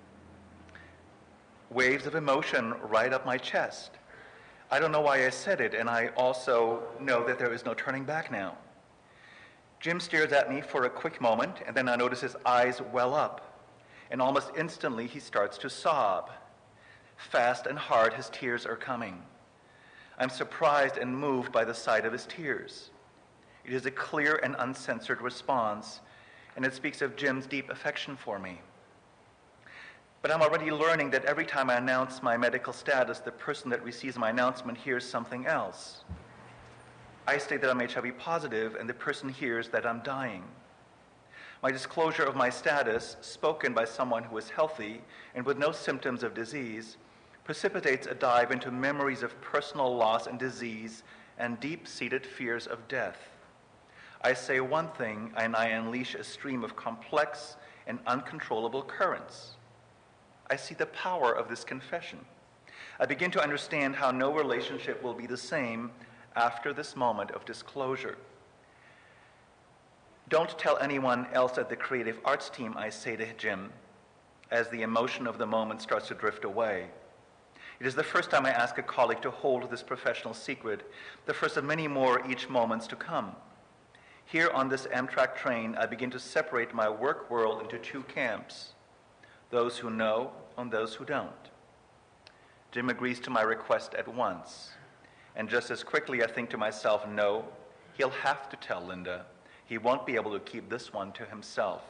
Waves of emotion right up my chest. I don't know why I said it, and I also know that there is no turning back now. Jim stares at me for a quick moment, and then I notice his eyes well up, and almost instantly he starts to sob. Fast and hard, his tears are coming. I'm surprised and moved by the sight of his tears. It is a clear and uncensored response, and it speaks of Jim's deep affection for me. But I'm already learning that every time I announce my medical status, the person that receives my announcement hears something else. I state that I'm HIV positive, and the person hears that I'm dying. My disclosure of my status, spoken by someone who is healthy and with no symptoms of disease, precipitates a dive into memories of personal loss and disease and deep-seated fears of death. I say one thing, and I unleash a stream of complex and uncontrollable currents. I see the power of this confession. I begin to understand how no relationship will be the same after this moment of disclosure. Don't tell anyone else at the Creative Arts Team, I say to Jim, as the emotion of the moment starts to drift away. It is the first time I ask a colleague to hold this professional secret, the first of many more each moments to come. Here on this Amtrak train, I begin to separate my work world into two camps, those who know and those who don't. Jim agrees to my request at once. And just as quickly, I think to myself, no, he'll have to tell Linda. He won't be able to keep this one to himself.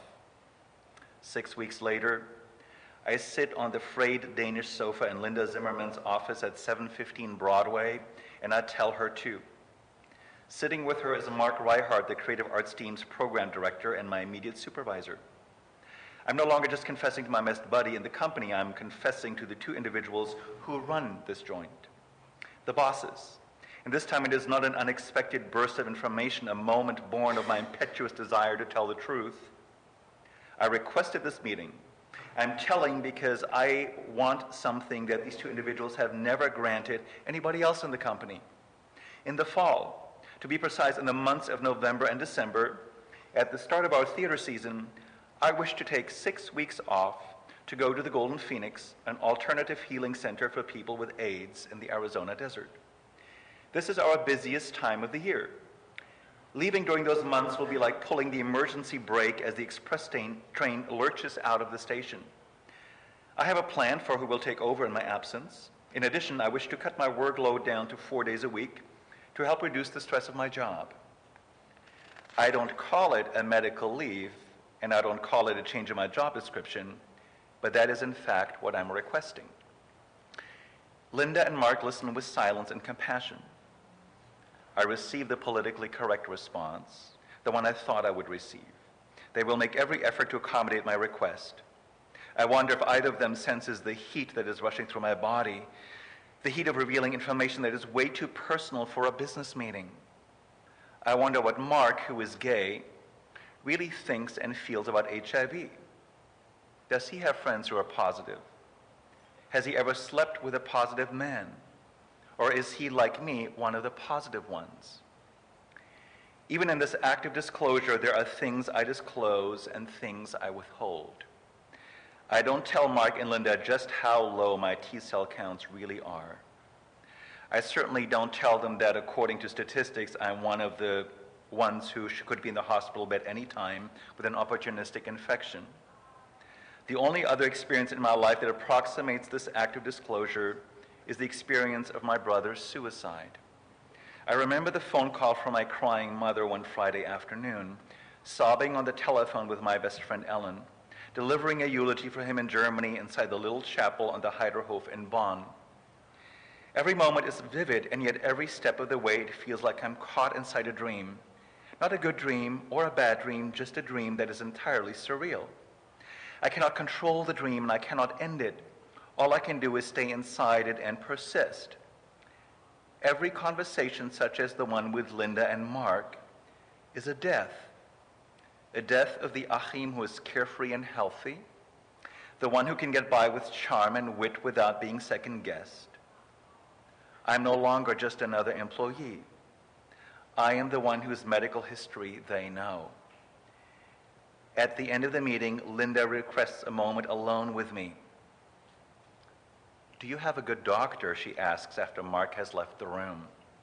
6 weeks later, I sit on the frayed Danish sofa in Linda Zimmerman's office at 715 Broadway, and I tell her too. Sitting with her is Mark Reichardt, the Creative Arts team's program director and my immediate supervisor. I'm no longer just confessing to my best buddy in the company, I'm confessing to the two individuals who run this joint, the bosses. And this time it is not an unexpected burst of information, a moment born of my impetuous desire to tell the truth. I requested this meeting. I'm telling because I want something that these two individuals have never granted anybody else in the company. In the fall, to be precise, in the months of November and December, at the start of our theater season, I wish to take 6 weeks off to go to the Golden Phoenix, an alternative healing center for people with AIDS in the Arizona desert. This is our busiest time of the year. Leaving during those months will be like pulling the emergency brake as the express train lurches out of the station. I have a plan for who will take over in my absence. In addition, I wish to cut my workload down to 4 days a week to help reduce the stress of my job. I don't call it a medical leave, and I don't call it a change in my job description, but that is in fact what I'm requesting. Linda and Mark listen with silence and compassion. I receive the politically correct response, the one I thought I would receive. They will make every effort to accommodate my request. I wonder if either of them senses the heat that is rushing through my body, the heat of revealing information that is way too personal for a business meeting. I wonder what Mark, who is gay, really thinks and feels about HIV. Does he have friends who are positive? Has he ever slept with a positive man? Or is he, like me, one of the positive ones? Even in this act of disclosure, there are things I disclose and things I withhold. I don't tell Mark and Linda just how low my T-cell counts really are. I certainly don't tell them that according to statistics, I'm one of the ones who could be in the hospital bed any time with an opportunistic infection. The only other experience in my life that approximates this act of disclosure is the experience of my brother's suicide. I remember the phone call from my crying mother one Friday afternoon, sobbing on the telephone with my best friend Ellen, delivering a eulogy for him in Germany inside the little chapel on the Heiderhof in Bonn. Every moment is vivid, and yet every step of the way it feels like I'm caught inside a dream. Not a good dream or a bad dream, just a dream that is entirely surreal. I cannot control the dream and I cannot end it. All I can do is stay inside it and persist. Every conversation, such as the one with Linda and Mark, is a death of the Achim who is carefree and healthy, the one who can get by with charm and wit without being second-guessed. I'm no longer just another employee. I am the one whose medical history they know. At the end of the meeting, Linda requests a moment alone with me. "Do you have a good doctor?" she asks after Mark has left the room.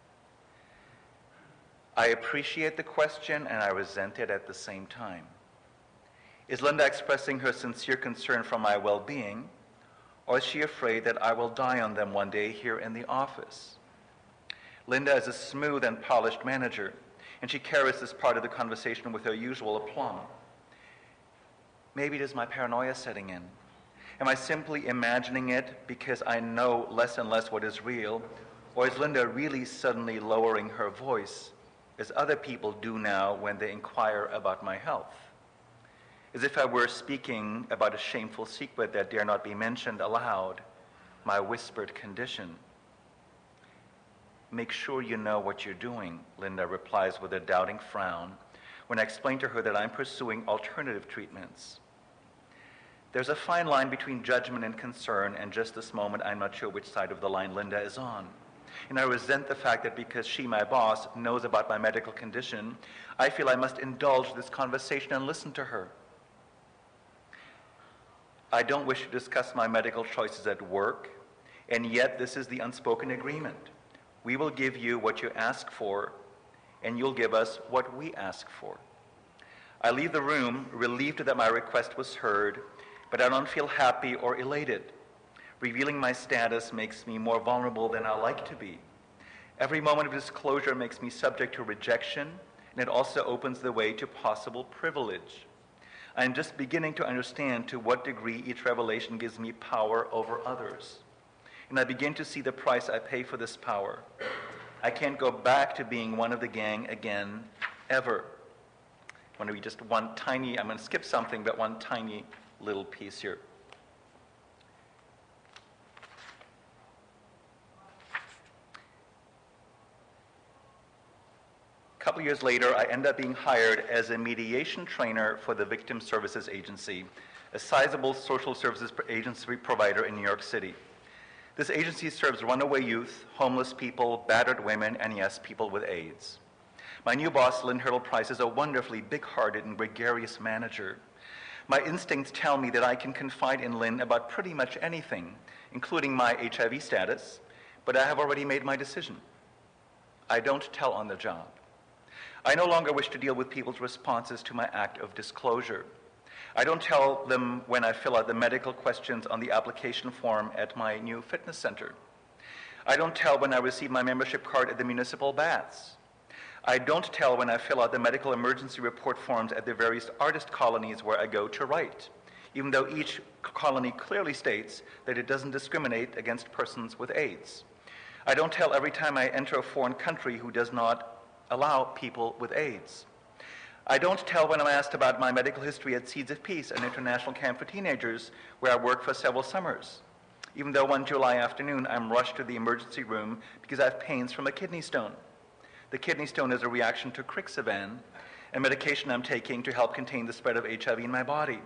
I appreciate the question and I resent it at the same time. Is Linda expressing her sincere concern for my well-being, or is she afraid that I will die on them one day here in the office? Linda is a smooth and polished manager, and she carries this part of the conversation with her usual aplomb. Maybe it is my paranoia setting in. Am I simply imagining it because I know less and less what is real, or is Linda really suddenly lowering her voice, as other people do now when they inquire about my health? As if I were speaking about a shameful secret that dare not be mentioned aloud, my whispered condition. "Make sure you know what you're doing," Linda replies with a doubting frown when I explain to her that I'm pursuing alternative treatments. There's a fine line between judgment and concern, and just this moment I'm not sure which side of the line Linda is on. And I resent the fact that because she, my boss, knows about my medical condition, I feel I must indulge this conversation and listen to her. I don't wish to discuss my medical choices at work, and yet this is the unspoken agreement. We will give you what you ask for, and you'll give us what we ask for. I leave the room relieved that my request was heard, but I don't feel happy or elated. Revealing my status makes me more vulnerable than I like to be. Every moment of disclosure makes me subject to rejection, and it also opens the way to possible privilege. I am just beginning to understand to what degree each revelation gives me power over others. And I begin to see the price I pay for this power. I can't go back to being one of the gang again, ever. I want to read just one tiny, I'm going to skip something, but one tiny little piece here. A couple years later, I end up being hired as a mediation trainer for the Victim Services Agency, a sizable social services agency provider in New York City. This agency serves runaway youth, homeless people, battered women, and yes, people with AIDS. My new boss, Lynn Hurdle-Price, is a wonderfully big-hearted and gregarious manager. My instincts tell me that I can confide in Lynn about pretty much anything, including my HIV status, but I have already made my decision. I don't tell on the job. I no longer wish to deal with people's responses to my act of disclosure. I don't tell them when I fill out the medical questions on the application form at my new fitness center. I don't tell when I receive my membership card at the municipal baths. I don't tell when I fill out the medical emergency report forms at the various artist colonies where I go to write, even though each colony clearly states that it doesn't discriminate against persons with AIDS. I don't tell every time I enter a foreign country who does not allow people with AIDS. I don't tell when I'm asked about my medical history at Seeds of Peace, an international camp for teenagers where I worked for several summers, even though one July afternoon I'm rushed to the emergency room because I have pains from a kidney stone. The kidney stone is a reaction to Crixivan, a medication I'm taking to help contain the spread of HIV in my body.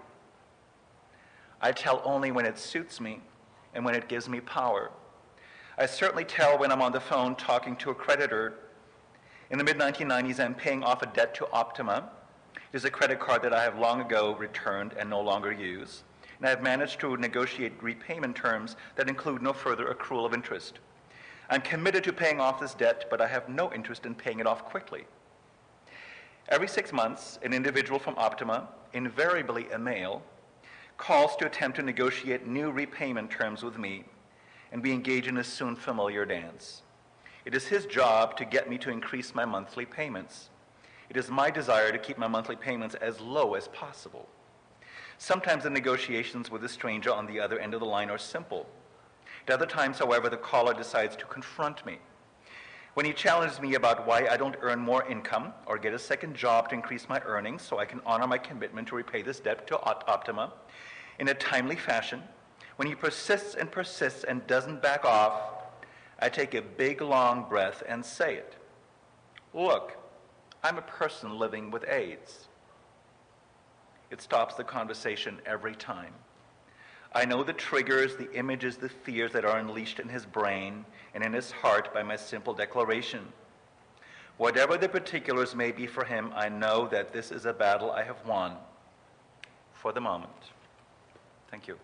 I tell only when it suits me and when it gives me power. I certainly tell when I'm on the phone talking to a creditor. In the mid-1990s, I'm paying off a debt to Optima. It is a credit card that I have long ago returned and no longer use. And I have managed to negotiate repayment terms that include no further accrual of interest. I'm committed to paying off this debt, but I have no interest in paying it off quickly. Every 6 months, an individual from Optima, invariably a male, calls to attempt to negotiate new repayment terms with me, and we engage in a soon familiar dance. It is his job to get me to increase my monthly payments. It is my desire to keep my monthly payments as low as possible. Sometimes the negotiations with a stranger on the other end of the line are simple. At other times, however, the caller decides to confront me. When he challenges me about why I don't earn more income or get a second job to increase my earnings so I can honor my commitment to repay this debt to Optima in a timely fashion, when he persists and doesn't back off, I take a big, long breath and say it. Look, I'm a person living with AIDS. It stops the conversation every time. I know the triggers, the images, the fears that are unleashed in his brain and in his heart by my simple declaration. Whatever the particulars may be for him, I know that this is a battle I have won for the moment. Thank you.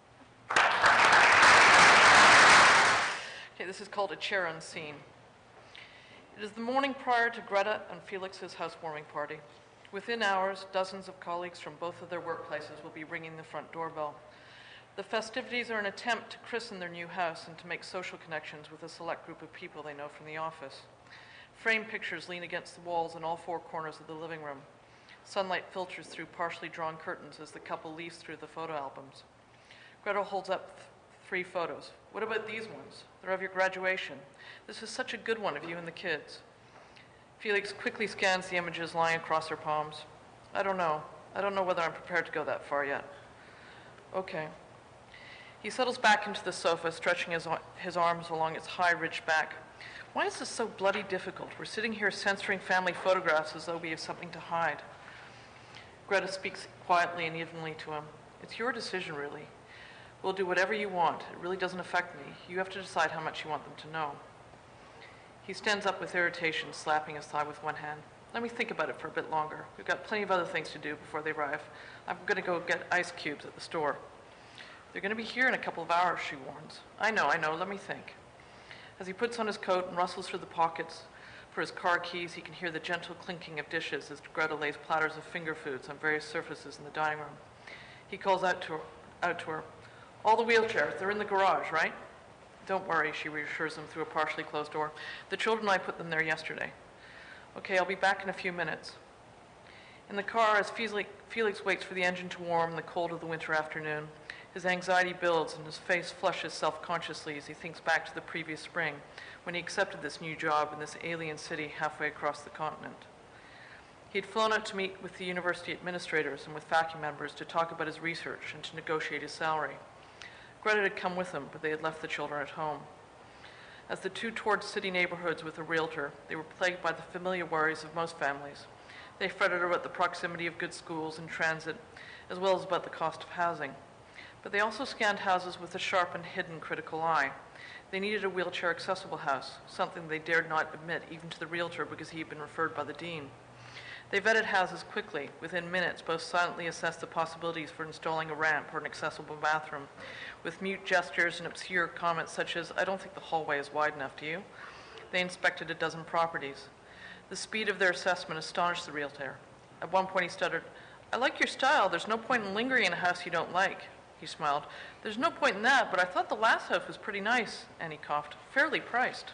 Okay, this is called a chair unseen. It is the morning prior to Greta and Felix's housewarming party. Within hours, dozens of colleagues from both of their workplaces will be ringing the front doorbell. The festivities are an attempt to christen their new house and to make social connections with a select group of people they know from the office. Framed pictures lean against the walls in all four corners of the living room. Sunlight filters through partially drawn curtains as the couple leafs through the photo albums. Greta holds up 3 photos. What about these ones? They're of your graduation. This is such a good one of you and the kids. Felix quickly scans the images lying across her palms. I don't know whether I'm prepared to go that far yet. Okay. He settles back into the sofa, stretching his arms along its high-ridged back. Why is this so bloody difficult? We're sitting here censoring family photographs as though we have something to hide. Greta speaks quietly and evenly to him. It's your decision, really. We'll do whatever you want. It really doesn't affect me. You have to decide how much you want them to know. He stands up with irritation, slapping his thigh with one hand. Let me think about it for a bit longer. We've got plenty of other things to do before they arrive. I'm going to go get ice cubes at the store. They're going to be here in a couple of hours, she warns. I know, let me think. As he puts on his coat and rustles through the pockets for his car keys, he can hear the gentle clinking of dishes as Greta lays platters of finger foods on various surfaces in the dining room. He calls out to her, all the wheelchairs, they're in the garage, right? Don't worry, she reassures him through a partially closed door. The children and I put them there yesterday. Okay, I'll be back in a few minutes. In the car, as Felix waits for the engine to warm in the cold of the winter afternoon, his anxiety builds and his face flushes self-consciously as he thinks back to the previous spring when he accepted this new job in this alien city halfway across the continent. He had flown out to meet with the university administrators and with faculty members to talk about his research and to negotiate his salary. Greta had come with him, but they had left the children at home. As the two toured city neighborhoods with a realtor, they were plagued by the familiar worries of most families. They fretted about the proximity of good schools and transit, as well as about the cost of housing. But they also scanned houses with a sharp and hidden critical eye. They needed a wheelchair-accessible house, something they dared not admit even to the realtor because he had been referred by the dean. They vetted houses quickly. Within minutes, both silently assessed the possibilities for installing a ramp or an accessible bathroom, with mute gestures and obscure comments such as, "I don't think the hallway is wide enough, do you?" They inspected a dozen properties. The speed of their assessment astonished the realtor. At one point he stuttered, "I like your style. There's no point in lingering in a house you don't like." He smiled. "There's no point in that, but I thought the last house was pretty nice." And he coughed. "Fairly priced."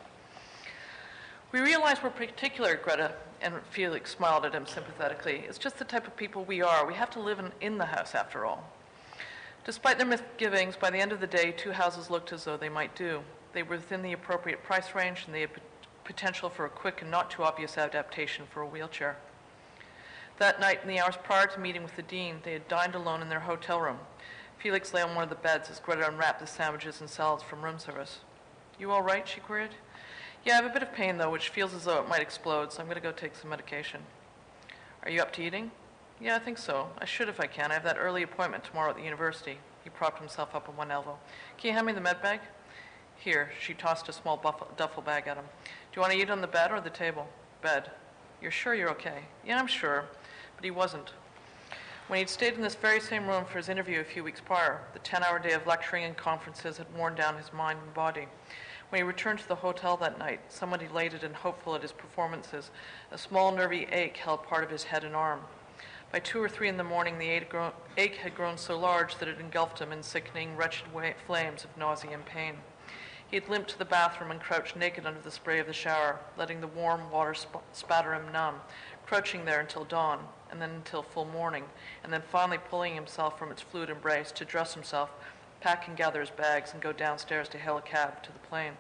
"We realize we're particular, Greta," and Felix smiled at him sympathetically. "It's just the type of people we are. We have to live in the house after all." Despite their misgivings, by the end of the day, two houses looked as though they might do. They were within the appropriate price range, and they had potential for a quick and not too obvious adaptation for a wheelchair. That night, in the hours prior to meeting with the dean, they had dined alone in their hotel room. Felix lay on one of the beds as Greta unwrapped the sandwiches and salads from room service. "You all right?" she queried. "Yeah, I have a bit of pain, though, which feels as though it might explode, so I'm going to go take some medication." "Are you up to eating?" "Yeah, I think so. I should if I can. I have that early appointment tomorrow at the university." He propped himself up on one elbow. "Can you hand me the med bag?" "Here." She tossed a small duffel bag at him. "Do you want to eat on the bed or the table?" "Bed." "You're sure you're okay?" "Yeah, I'm sure." But he wasn't. When he'd stayed in this very same room for his interview a few weeks prior, the 10-hour day of lecturing and conferences had worn down his mind and body. When he returned to the hotel that night, somewhat elated and hopeful at his performances, a small nervy ache held part of his head and arm. By 2 or 3 in the morning, the ache had grown so large that it engulfed him in sickening, wretched flames of nausea and pain. He had limped to the bathroom and crouched naked under the spray of the shower, letting the warm water spatter him numb, crouching there until dawn, and then until full morning, and then finally pulling himself from its fluid embrace to dress himself, pack and gather his bags, and go downstairs to hail a cab to the plane.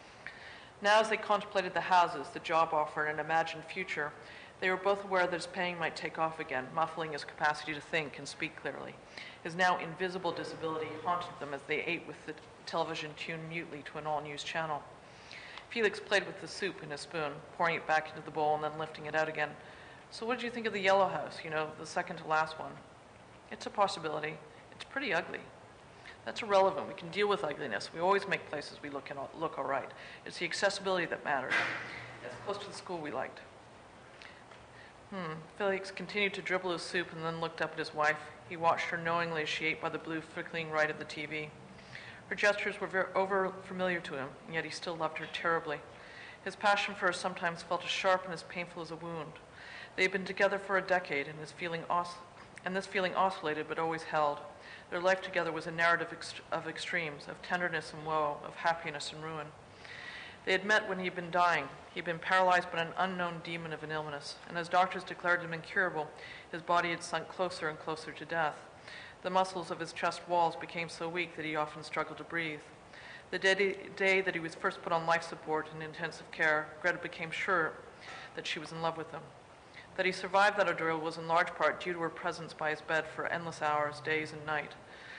Now, as they contemplated the houses, the job offer, and an imagined future, they were both aware that his pain might take off again, muffling his capacity to think and speak clearly. His now invisible disability haunted them as they ate with the television tuned mutely to an all-news channel. Felix played with the soup in a spoon, pouring it back into the bowl and then lifting it out again. "So what did you think of the yellow house, the second to last one?" "It's a possibility. It's pretty ugly." "That's irrelevant. We can deal with ugliness. We always make places we look all right. It's the accessibility that matters. It's close to the school we liked." Felix continued to dribble his soup and then looked up at his wife. He watched her knowingly as she ate by the blue flickering light of the TV. Her gestures were over familiar to him, and yet he still loved her terribly. His passion for her sometimes felt as sharp and as painful as a wound. They had been together for a decade, and this feeling oscillated but always held. Their life together was a narrative of extremes, of tenderness and woe, of happiness and ruin. They had met when he had been dying. He had been paralyzed by an unknown demon of an illness, and as doctors declared him incurable, his body had sunk closer and closer to death. The muscles of his chest walls became so weak that he often struggled to breathe. The day that he was first put on life support in intensive care, Greta became sure that she was in love with him. That he survived that ordeal was in large part due to her presence by his bed for endless hours, day and night.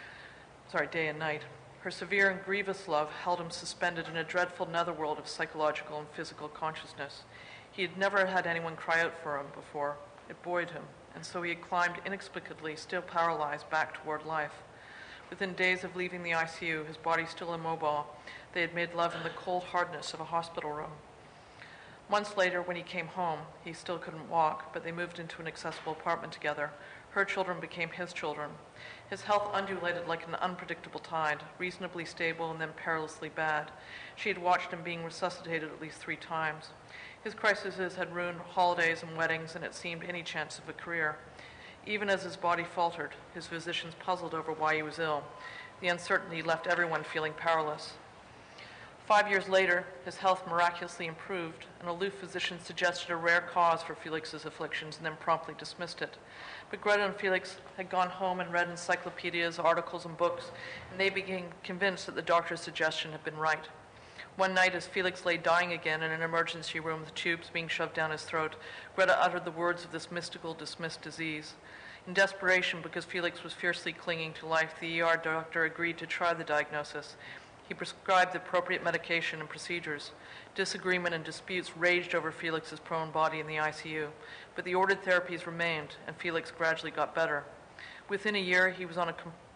Her severe and grievous love held him suspended in a dreadful netherworld of psychological and physical consciousness. He had never had anyone cry out for him before. It buoyed him, and so he had climbed inexplicably, still paralyzed, back toward life. Within days of leaving the ICU, his body still immobile, they had made love in the cold hardness of a hospital room. Months later, when he came home, he still couldn't walk, but they moved into an accessible apartment together. Her children became his children. His health undulated like an unpredictable tide, reasonably stable and then perilously bad. She had watched him being resuscitated at least 3 times. His crises had ruined holidays and weddings, and it seemed any chance of a career. Even as his body faltered, his physicians puzzled over why he was ill. The uncertainty left everyone feeling powerless. 5 years later, his health miraculously improved. An aloof physician suggested a rare cause for Felix's afflictions and then promptly dismissed it. But Greta and Felix had gone home and read encyclopedias, articles, and books, and they became convinced that the doctor's suggestion had been right. One night, as Felix lay dying again in an emergency room with tubes being shoved down his throat, Greta uttered the words of this mystical, dismissed disease. In desperation, because Felix was fiercely clinging to life, the ER doctor agreed to try the diagnosis. He prescribed the appropriate medication and procedures. Disagreement and disputes raged over Felix's prone body in the ICU, but the ordered therapies remained, and Felix gradually got better. Within a year, he was on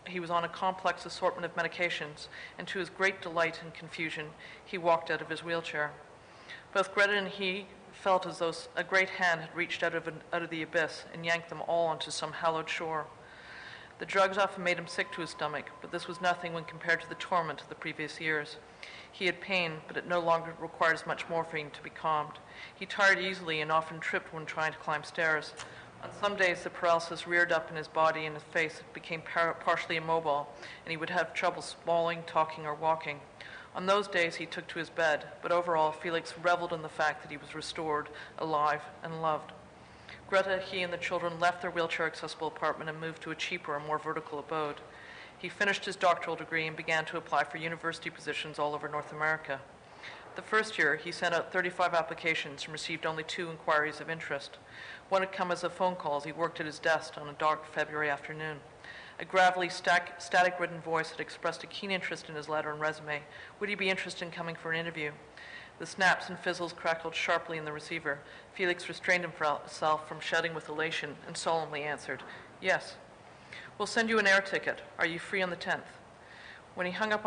a complex assortment of medications, and to his great delight and confusion, he walked out of his wheelchair. Both Greta and he felt as though a great hand had reached out of the abyss and yanked them all onto some hallowed shore. The drugs often made him sick to his stomach, but this was nothing when compared to the torment of the previous years. He had pain, but it no longer required as much morphine to be calmed. He tired easily and often tripped when trying to climb stairs. On some days, the paralysis reared up in his body and his face became partially immobile, and he would have trouble swallowing, talking, or walking. On those days, he took to his bed, but overall, Felix reveled in the fact that he was restored, alive, and loved. Greta, he, and the children left their wheelchair-accessible apartment and moved to a cheaper and more vertical abode. He finished his doctoral degree and began to apply for university positions all over North America. The first year, he sent out 35 applications and received only 2 inquiries of interest. One had come as a phone call as he worked at his desk on a dark February afternoon. A gravelly, static-ridden voice had expressed a keen interest in his letter and resume. Would he be interested in coming for an interview? The snaps and fizzles crackled sharply in the receiver. Felix restrained himself from shouting with elation and solemnly answered, "Yes." "We'll send you an air ticket. Are you free on the 10th? When he hung up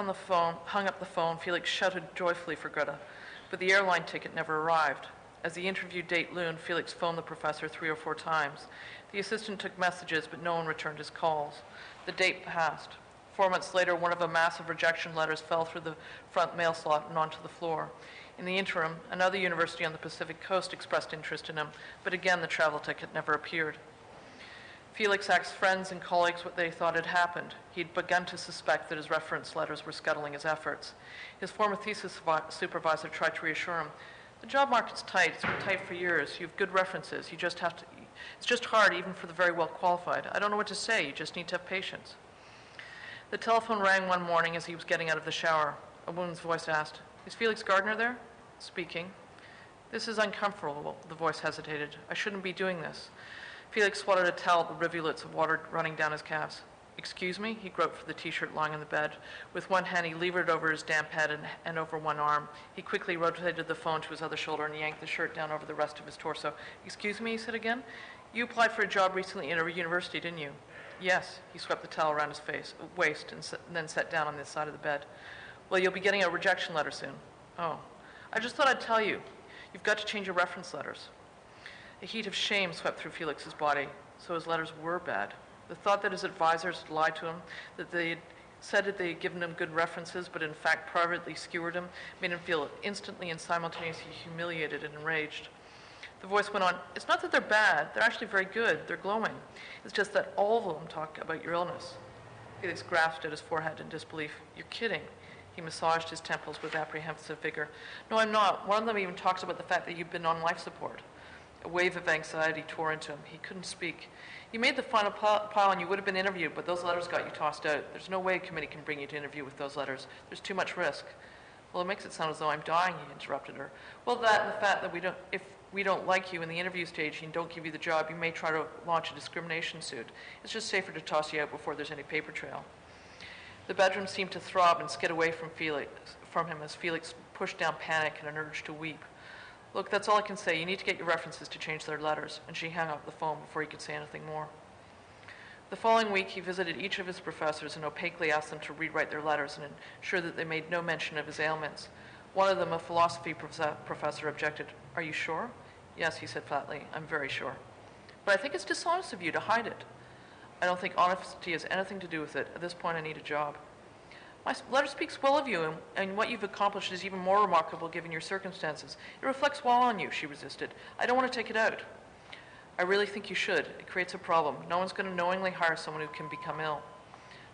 the phone, Felix shouted joyfully for Greta, but the airline ticket never arrived. As the interview date loomed, Felix phoned the professor 3 or 4 times. The assistant took messages, but no one returned his calls. The date passed. 4 months later, one of a mass of rejection letters fell through the front mail slot and onto the floor. In the interim, another university on the Pacific coast expressed interest in him, but again the travel ticket never appeared. Felix asked friends and colleagues what they thought had happened. He had begun to suspect that his reference letters were scuttling his efforts. His former thesis supervisor tried to reassure him, "The job market's tight. It's been tight for years. You have good references. You just have to... It's just hard, even for the very well qualified. I don't know what to say. You just need to have patience." The telephone rang one morning as he was getting out of the shower. A woman's voice asked, "Is Felix Gardner there?" "Speaking." "This is uncomfortable," the voice hesitated. "I shouldn't be doing this." Felix swallowed a towel at the rivulets of water running down his calves. "Excuse me?" He groped for the T-shirt lying on the bed. With one hand, he levered over his damp head and over one arm. He quickly rotated the phone to his other shoulder and yanked the shirt down over the rest of his torso. "Excuse me," he said again. "You applied for a job recently in a university, didn't you?" "Yes." He swept the towel around his waist, and then sat down on the side of the bed. "Well, you'll be getting a rejection letter soon." "Oh. I just thought I'd tell you. You've got to change your reference letters." A heat of shame swept through Felix's body. So his letters were bad. The thought that his advisors had lied to him, that they had said that they had given him good references, but in fact privately skewered him, made him feel instantly and simultaneously humiliated and enraged. The voice went on, "It's not that they're bad. They're actually very good. They're glowing. It's just that all of them talk about your illness." Felix grasped at his forehead in disbelief. "You're kidding." He massaged his temples with apprehensive vigor. "No, I'm not. One of them even talks about the fact that you've been on life support." A wave of anxiety tore into him. He couldn't speak. "You made the final pile and you would have been interviewed, but those letters got you tossed out. There's no way a committee can bring you to interview with those letters. There's too much risk." "Well, it makes it sound as though I'm dying," he interrupted her. "Well, that and the fact that if we don't like you in the interview stage and don't give you the job, you may try to launch a discrimination suit. It's just safer to toss you out before there's any paper trail." The bedroom seemed to throb and skid away from him as Felix pushed down panic and an urge to weep. "Look, that's all I can say. You need to get your references to change their letters." And she hung up the phone before he could say anything more. The following week, he visited each of his professors and opaquely asked them to rewrite their letters and ensure that they made no mention of his ailments. One of them, a philosophy professor, objected. "Are you sure?" "Yes," he said flatly. "I'm very sure." "But I think it's dishonest of you to hide it." "I don't think honesty has anything to do with it. At this point, I need a job." "My letter speaks well of you, and what you've accomplished is even more remarkable given your circumstances. It reflects well on you," she resisted. "I don't want to take it out." "I really think you should. It creates a problem. No one's going to knowingly hire someone who can become ill."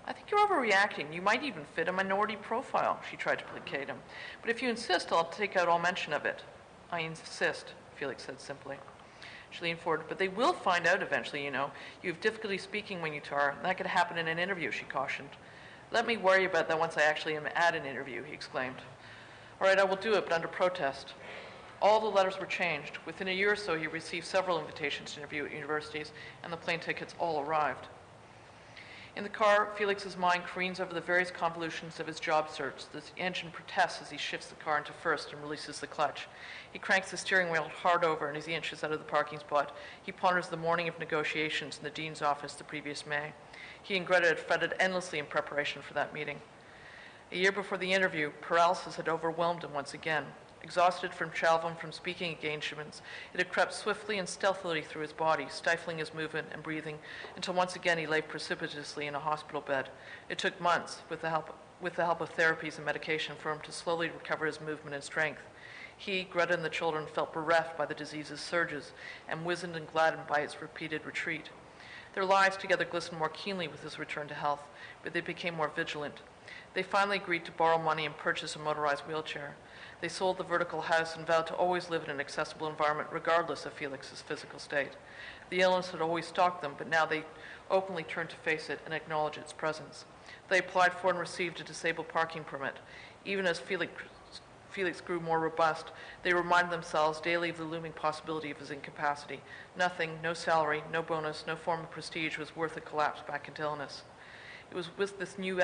I think you're overreacting. You might even fit a minority profile, she tried to placate him. But if you insist, I'll take out all mention of it. I insist, Felix said simply. She leaned forward. But they will find out eventually, you know. You have difficulty speaking when you tar. That could happen in an interview, she cautioned. Let me worry about that once I actually am at an interview, he exclaimed. All right, I will do it, but under protest. All the letters were changed. Within a year or so, he received several invitations to interview at universities, and the plane tickets all arrived. In the car, Felix's mind careens over the various convolutions of his job search. The engine protests as he shifts the car into first and releases the clutch. He cranks the steering wheel hard over, and as he inches out of the parking spot, he ponders the morning of negotiations in the dean's office the previous May. He and Greta had fretted endlessly in preparation for that meeting. A year before the interview, paralysis had overwhelmed him once again. Exhausted from travel and from speaking engagements, it had crept swiftly and stealthily through his body, stifling his movement and breathing, until once again he lay precipitously in a hospital bed. It took months, with the help of therapies and medication, for him to slowly recover his movement and strength. He, Greta, and the children felt bereft by the disease's surges, and wizened and gladdened by its repeated retreat. Their lives together glistened more keenly with his return to health, but they became more vigilant. They finally agreed to borrow money and purchase a motorized wheelchair. They sold the vertical house and vowed to always live in an accessible environment regardless of Felix's physical state. The illness had always stalked them, but now they openly turned to face it and acknowledge its presence. They applied for and received a disabled parking permit. Even as Felix grew more robust, they reminded themselves daily of the looming possibility of his incapacity. Nothing, no salary, no bonus, no form of prestige was worth a collapse back into illness. It was this new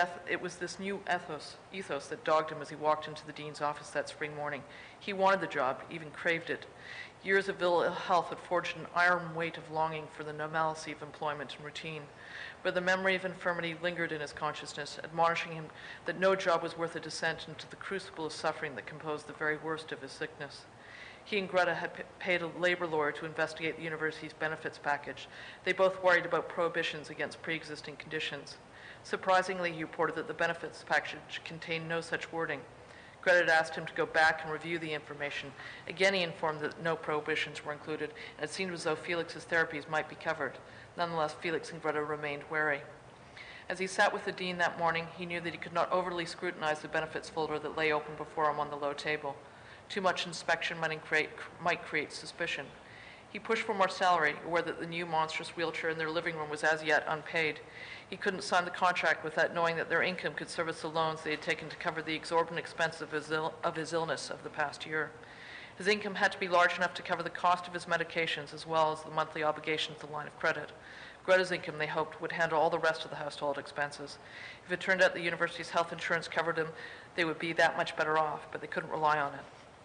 ethos that dogged him as he walked into the dean's office that spring morning. He wanted the job, even craved it. Years of ill health had forged an iron weight of longing for the normalcy of employment and routine. But the memory of infirmity lingered in his consciousness, admonishing him that no job was worth a descent into the crucible of suffering that composed the very worst of his sickness. He and Greta had paid a labor lawyer to investigate the university's benefits package. They both worried about prohibitions against pre-existing conditions. Surprisingly, he reported that the benefits package contained no such wording. Greta had asked him to go back and review the information. Again, he informed that no prohibitions were included, and it seemed as though Felix's therapies might be covered. Nonetheless, Felix and Greta remained wary. As he sat with the dean that morning, he knew that he could not overly scrutinize the benefits folder that lay open before him on the low table. Too much inspection might create suspicion. He pushed for more salary, aware that the new monstrous wheelchair in their living room was as yet unpaid. He couldn't sign the contract without knowing that their income could service the loans they had taken to cover the exorbitant expense of his illness of the past year. His income had to be large enough to cover the cost of his medications as well as the monthly obligations of the line of credit. Greta's income, they hoped, would handle all the rest of the household expenses. If it turned out the university's health insurance covered him, they would be that much better off, but they couldn't rely on it.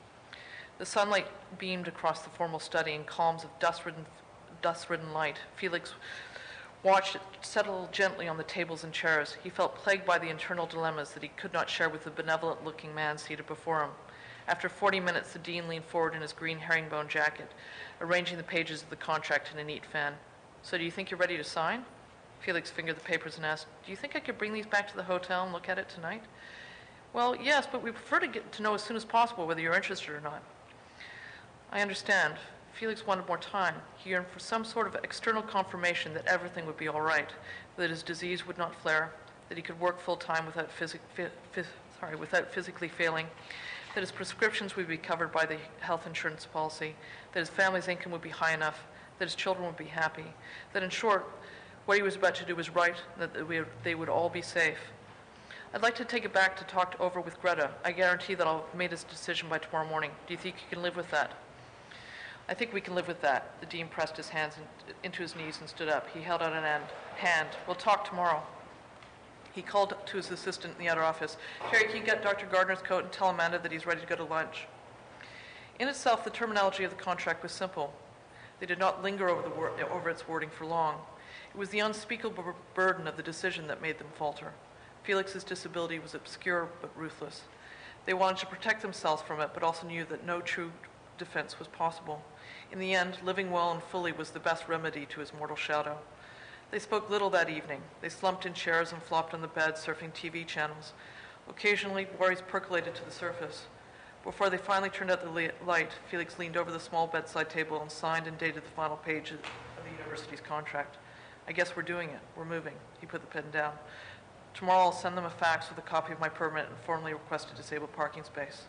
The sunlight beamed across the formal study in columns of dust-ridden light. Felix watched it settle gently on the tables and chairs. He felt plagued by the internal dilemmas that he could not share with the benevolent-looking man seated before him. After 40 minutes, the dean leaned forward in his green herringbone jacket, arranging the pages of the contract in a neat fan. So do you think you're ready to sign? Felix fingered the papers and asked, do you think I could bring these back to the hotel and look at it tonight? Well, yes, but we prefer to get to know as soon as possible whether you're interested or not. I understand. Felix wanted more time. He yearned for some sort of external confirmation that everything would be all right, that his disease would not flare, that he could work full-time without physically failing, that his prescriptions would be covered by the health insurance policy, that his family's income would be high enough, that his children would be happy, that in short, what he was about to do was right, that they would all be safe. I'd like to take it back to talk over with Greta. I guarantee that I'll have made his decision by tomorrow morning. Do you think you can live with that? I think we can live with that. The dean pressed his hands into his knees and stood up. He held out an hand. We'll talk tomorrow. He called to his assistant in the outer office. Terry, can you get Dr. Gardner's coat and tell Amanda that he's ready to go to lunch? In itself, the terminology of the contract was simple. They did not linger over its wording for long. It was the unspeakable burden of the decision that made them falter. Felix's disability was obscure but ruthless. They wanted to protect themselves from it, but also knew that no true defense was possible. In the end, living well and fully was the best remedy to his mortal shadow. They spoke little that evening. They slumped in chairs and flopped on the bed, surfing TV channels. Occasionally, worries percolated to the surface. Before they finally turned out the light, Felix leaned over the small bedside table and signed and dated the final page of the university's contract. I guess we're doing it. We're moving. He put the pen down. Tomorrow I'll send them a fax with a copy of my permit and formally request a disabled parking space.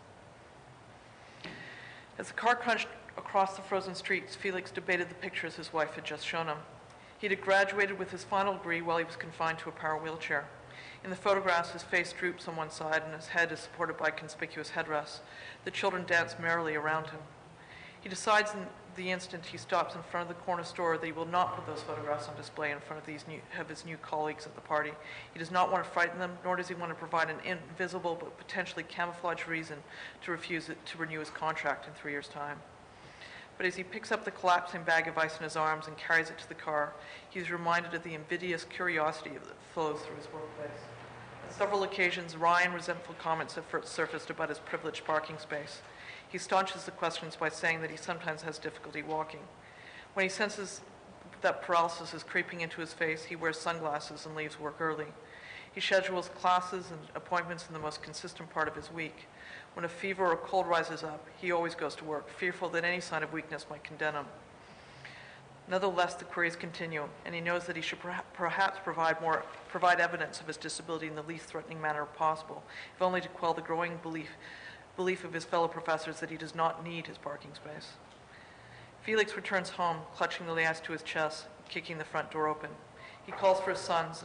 As the car crunched across the frozen streets, Felix debated the pictures his wife had just shown him. He had graduated with his final degree while he was confined to a power wheelchair. In the photographs, his face droops on one side and his head is supported by conspicuous headrests. The children dance merrily around him. He decides in the instant he stops in front of the corner store that he will not put those photographs on display in front of his new colleagues at the party. He does not want to frighten them, nor does he want to provide an invisible but potentially camouflaged reason to refuse to renew his contract in 3 years' time. But as he picks up the collapsing bag of ice in his arms and carries it to the car, he is reminded of the invidious curiosity that flows through his workplace. On several occasions, wry and resentful comments have surfaced about his privileged parking space. He staunches the questions by saying that he sometimes has difficulty walking. When he senses that paralysis is creeping into his face, he wears sunglasses and leaves work early. He schedules classes and appointments in the most consistent part of his week. When a fever or cold rises up, he always goes to work, fearful that any sign of weakness might condemn him. Nevertheless, the queries continue, and he knows that he should perhaps provide evidence of his disability in the least threatening manner possible, if only to quell the growing belief of his fellow professors that he does not need his parking space. Felix returns home, clutching the latch to his chest, kicking the front door open. He calls for his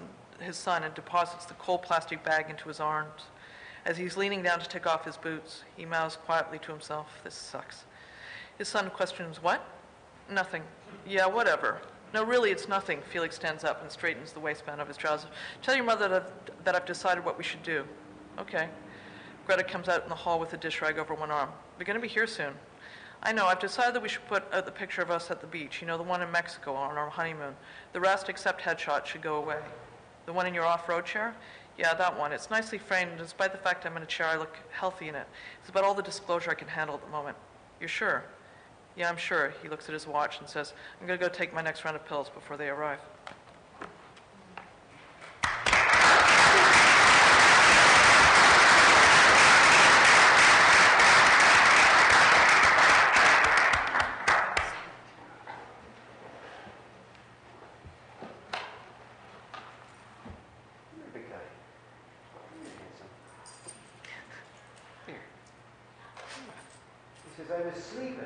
son and deposits the cold plastic bag into his arms. As he's leaning down to take off his boots, he mouths quietly to himself, "This sucks." His son questions, "What?" "Nothing." "Yeah, whatever." "No, really, it's nothing." Felix stands up and straightens the waistband of his trousers. "Tell your mother that I've decided what we should do." "Okay." Greta comes out in the hall with a dish rag over one arm. "We're going to be here soon." "I know. I've decided that we should put out the picture of us at the beach. You know, the one in Mexico on our honeymoon. The rest, except headshots, should go away." "The one in your off-road chair?" "Yeah, that one. It's nicely framed, and despite the fact I'm in a chair, I look healthy in it. It's about all the disclosure I can handle at the moment." "You're sure?" "Yeah, I'm sure." He looks at his watch and says, "I'm going to go take my next round of pills before they arrive." I was sleeping.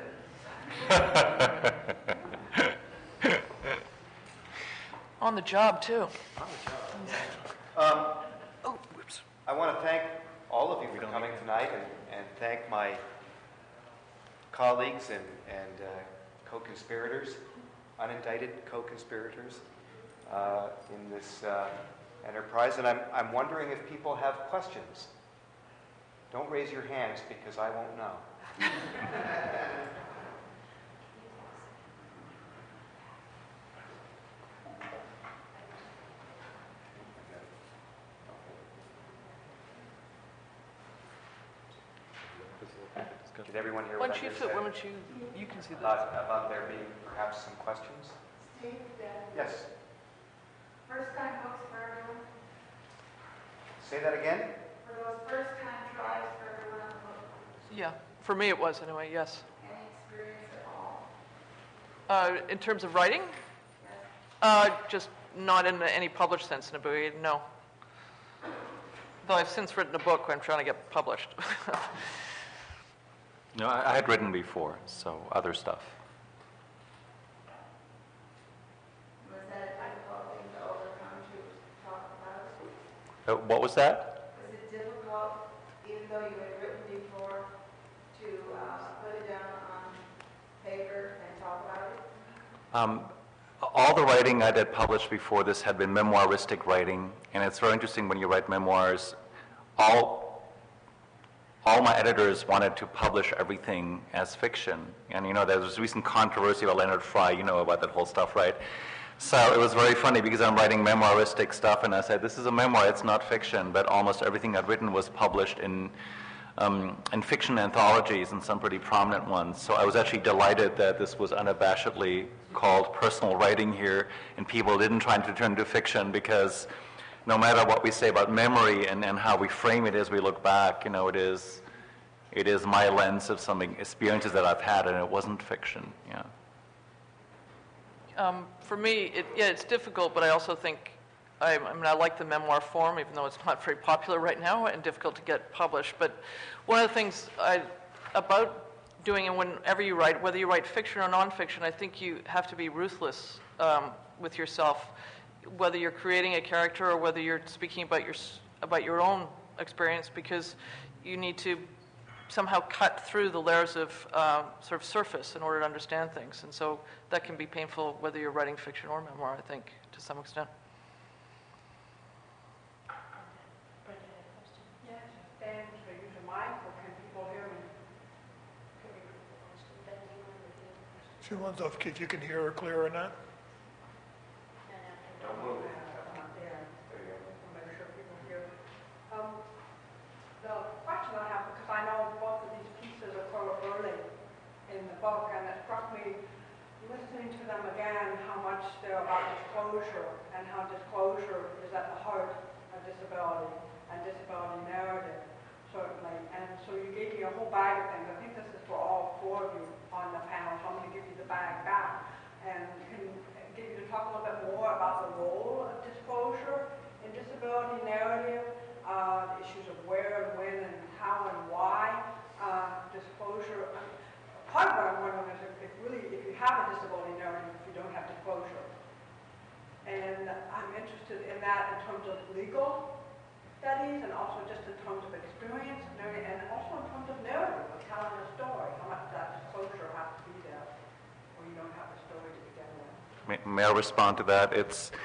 On the job, too. On the job. Whoops. I want to thank all of you for coming tonight and thank my colleagues and co-conspirators, unindicted co-conspirators in this enterprise. And I'm wondering if people have questions. Don't raise your hands because I won't know. Did everyone hear what I just said? Why don't you can see this. About there being perhaps some questions? Steve, Yes. first-time books for everyone? Say that again? For those first-time tries for everyone on the book? Yeah, for me it was anyway, yes. Any experience at all? In terms of writing? Just not in any published sense in a book, no. Though I've since written a book where I'm trying to get published. No, I had written before, so other stuff. Was that a difficult thing to overcome to talk about it? What was that? Was it difficult, even though you had written before, to put it down on paper and talk about it? All the writing I did published before this had been memoiristic writing, and it's very interesting when you write memoirs. All my editors wanted to publish everything as fiction. And, there was recent controversy about Leonard Fry, about that whole stuff, right? So it was very funny because I'm writing memoiristic stuff, and I said, this is a memoir, it's not fiction, but almost everything I'd written was published in fiction anthologies, and some pretty prominent ones. So I was actually delighted that this was unabashedly called personal writing here, and people didn't try to turn to fiction, because no matter what we say about memory and how we frame it as we look back, it is my lens of some experiences that I've had, and it wasn't fiction. Yeah. For me, it's difficult, but I also think I mean, I like the memoir form, even though it's not very popular right now and difficult to get published. But one of the things about doing it whenever you write, whether you write fiction or nonfiction, I think you have to be ruthless with yourself, whether you're creating a character or whether you're speaking about your own experience, because you need to somehow cut through the layers of sort of surface in order to understand things. And so that can be painful whether you're writing fiction or memoir, I think, to some extent. Yes, stand to use a mic, or can people hear me? She wants to know if you can hear her clear or not. Don't move. Make sure people hear. The question I have, because I know both of these pieces are sort of early in the book, and it struck me listening to them again how much they're about disclosure and how disclosure is at the heart of disability and disability narrative, certainly. And so you gave me a whole bag of things. I think this is for all four of you on the panel, so I'm going to give you the bag back and can get you to talk a little bit more about the role of disclosure in disability narrative, the issues of where and when and how and why disclosure. Part of what I'm wondering is if you have a disability narrative, if you don't have disclosure. And I'm interested in that in terms of legal studies and also just in terms of experience and also in terms of narrative, of telling a story. How much that disclosure has to be there, or you don't have a story to begin with. May I respond to that?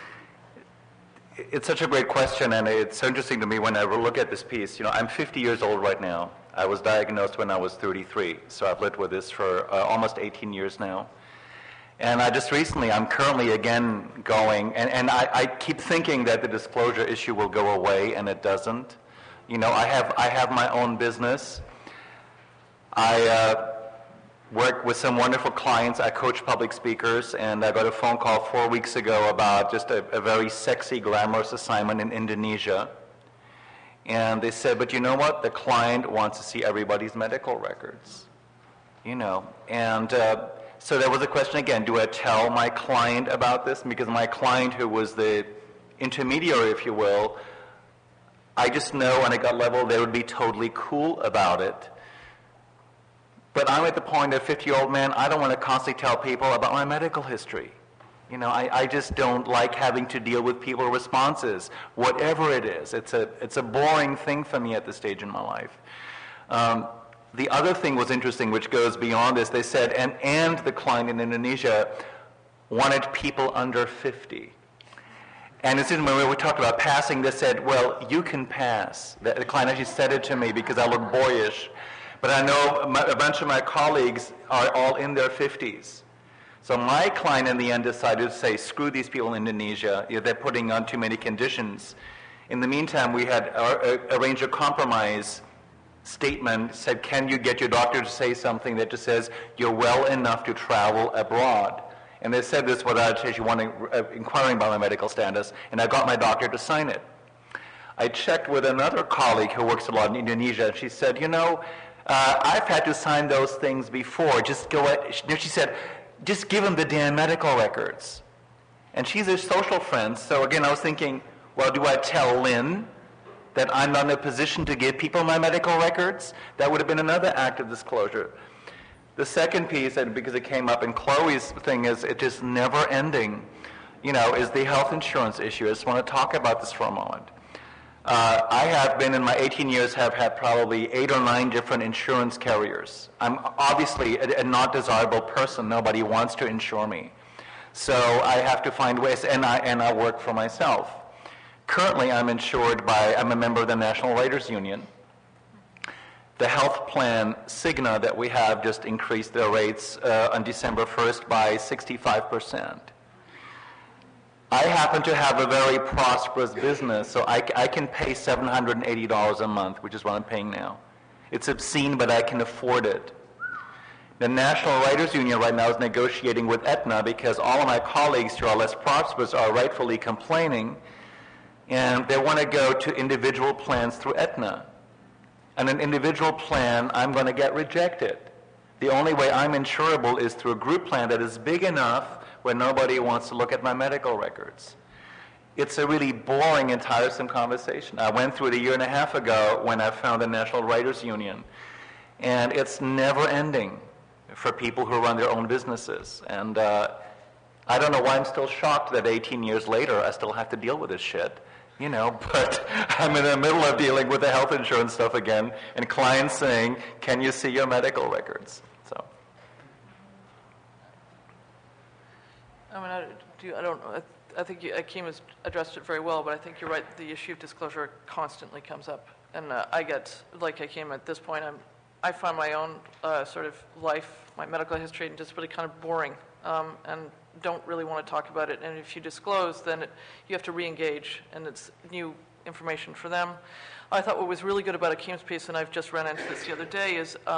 It's such a great question, and it's so interesting to me when I look at this piece. You know, I'm 50 years old right now. I was diagnosed when I was 33, so I've lived with this for almost 18 years now. And I'm currently again going, and I keep thinking that the disclosure issue will go away, and it doesn't. You know, I have my own business. I work with some wonderful clients. I coach public speakers, and I got a phone call 4 weeks ago about just a very sexy, glamorous assignment in Indonesia. And they said, but you know what? The client wants to see everybody's medical records. You know, and so there was a question again, do I tell my client about this? Because my client, who was the intermediary, if you will, I just know on a gut level they would be totally cool about it. But I'm at the point of 50-year-old man, I don't want to constantly tell people about my medical history. You know, I just don't like having to deal with people's responses, whatever it is. It's a boring thing for me at this stage in my life. The other thing was interesting, which goes beyond this. They said, and the client in Indonesia wanted people under 50. And it's when we talked about passing, they said, well, you can pass. The client actually said it to me because I look boyish. But I know a bunch of my colleagues are all in their 50s. So my client in the end decided to say, screw these people in Indonesia. You know, they're putting on too many conditions. In the meantime, we had arranged a compromise statement, said, can you get your doctor to say something that just says, you're well enough to travel abroad? And they said this without inquiring about my medical status, and I got my doctor to sign it. I checked with another colleague who works a lot in Indonesia, and she said, you know, I've had to sign those things before. Just go ahead. She said, just give them the damn medical records. And she's a social friend, so again, I was thinking, well, do I tell Lynn that I'm not in a position to give people my medical records? That would have been another act of disclosure. The second piece, and because it came up in Chloe's thing, is it is never ending, you know, is the health insurance issue. I just want to talk about this for a moment. I have been, in my 18 years, have had probably 8 or 9 different insurance carriers. I'm obviously a not desirable person. Nobody wants to insure me. So I have to find ways, and I work for myself. Currently, I'm a member of the National Writers Union. The health plan, Cigna, that we have just increased their rates on December 1st by 65%. I happen to have a very prosperous business, so I can pay $780 a month, which is what I'm paying now. It's obscene, but I can afford it. The National Writers Union right now is negotiating with Aetna because all of my colleagues who are less prosperous are rightfully complaining, and they want to go to individual plans through Aetna. And an individual plan, I'm going to get rejected. The only way I'm insurable is through a group plan that is big enough where nobody wants to look at my medical records. it's a really boring and tiresome conversation. I went through it a year and a half ago when I found the National Writers Union, and it's never ending for people who run their own businesses. And I don't know why I'm still shocked that 18 years later I still have to deal with this shit, but I'm in the middle of dealing with the health insurance stuff again, and clients saying, can you see your medical records? So. I mean, I don't know. I think Akeem has addressed it very well, but I think you're right. The issue of disclosure constantly comes up. And I get, like Akeem, at this point, I find my own sort of life, my medical history, and disability kind of boring, and don't really want to talk about it. And if you disclose, then you have to re-engage, and it's new information for them. I thought what was really good about Akeem's piece, and I've just ran into this the other day,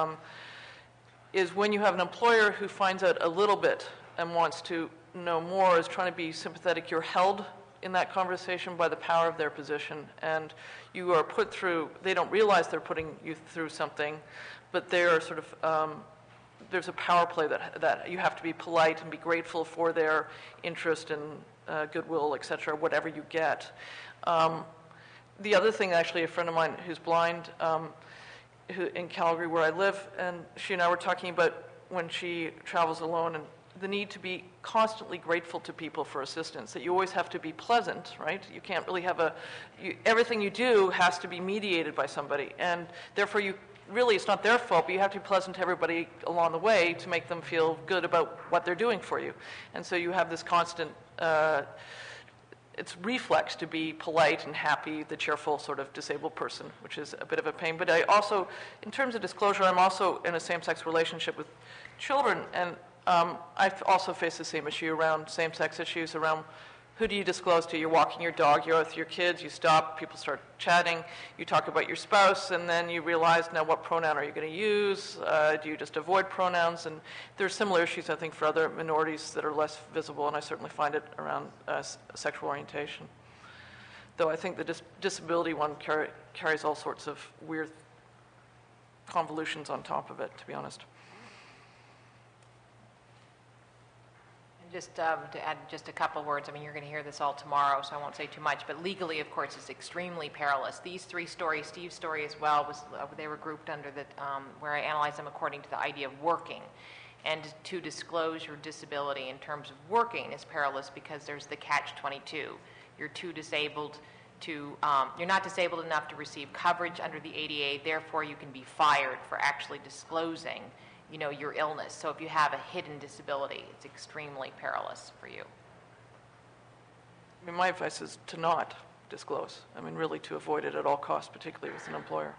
is when you have an employer who finds out a little bit and wants to know more, is trying to be sympathetic. You're held in that conversation by the power of their position, and you are put through, they don't realize they're putting you through something, but they are sort of, there's a power play that you have to be polite and be grateful for their interest and goodwill, et cetera, whatever you get. The other thing, actually, a friend of mine who's blind who, in Calgary where I live, and she and I were talking about when she travels alone and the need to be constantly grateful to people for assistance, that you always have to be pleasant, right? You can't really have everything you do has to be mediated by somebody, and therefore really it's not their fault, but you have to be pleasant to everybody along the way to make them feel good about what they're doing for you. And so you have this constant, it's reflex to be polite and happy, the cheerful sort of disabled person, which is a bit of a pain. But I also, in terms of disclosure, I'm also in a same-sex relationship with children, and I also face the same issue around same-sex issues, around who do you disclose to? You're walking your dog, you're with your kids, you stop, people start chatting, you talk about your spouse, and then you realize, now what pronoun are you going to use? Do you just avoid pronouns? And there's similar issues, I think, for other minorities that are less visible, and I certainly find it around sexual orientation. Though I think the disability one carries all sorts of weird convolutions on top of it, to be honest. Just to add just a couple of words, I mean, you're going to hear this all tomorrow, so I won't say too much, but legally, of course, it's extremely perilous. These three stories, Steve's story as well, they were grouped under the, where I analyzed them according to the idea of working. And to disclose your disability in terms of working is perilous because there's the catch-22. You're too disabled to, you're not disabled enough to receive coverage under the ADA, therefore you can be fired for actually disclosing your illness. So if you have a hidden disability, it's extremely perilous for you. I mean, my advice is to not disclose. I mean, really to avoid it at all costs, particularly with an employer.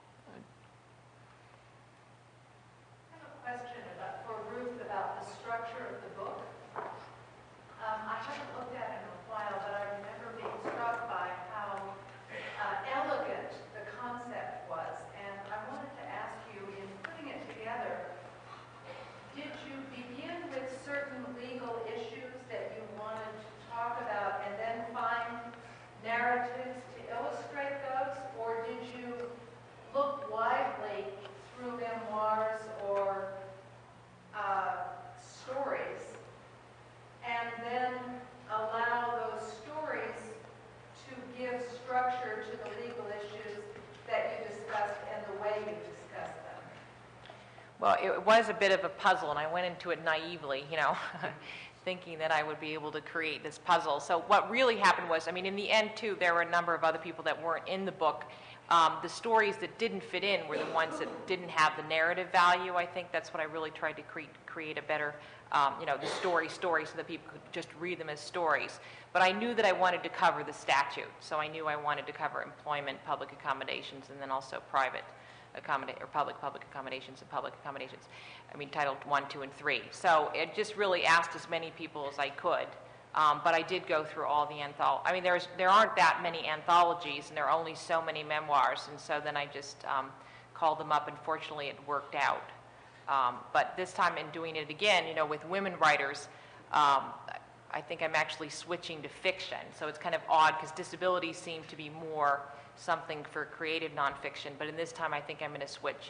I have a question for Ruth about the structure of the book. I haven't looked at it in a while, but I remember being struck by how elegant the concept was. And I wanted to ask you, in putting it together, did you begin with certain legal issues that you wanted to talk about and then find narratives to illustrate those? Or did you look widely through memoirs or stories and then allow those stories to give structure to the legal issues that you discussed and the way you discussed them? Well, it was a bit of a puzzle, and I went into it naively, thinking that I would be able to create this puzzle. So what really happened was, I mean, in the end, too, there were a number of other people that weren't in the book. The stories that didn't fit in were the ones that didn't have the narrative value. I think that's what I really tried to create a better, the story so that people could just read them as stories. But I knew that I wanted to cover the statute, so I knew I wanted to cover employment, public accommodations, and then also private public accommodations and public accommodations. I mean, Title 1, 2, and 3. So it just really asked as many people as I could. But I did go through all the anthologies. I mean, there aren't that many anthologies, and there are only so many memoirs, and so then I just called them up, and fortunately it worked out. But this time in doing it again, with women writers, I think I'm actually switching to fiction. So it's kind of odd because disability seemed to be more something for creative nonfiction, but in this time I think I'm going to switch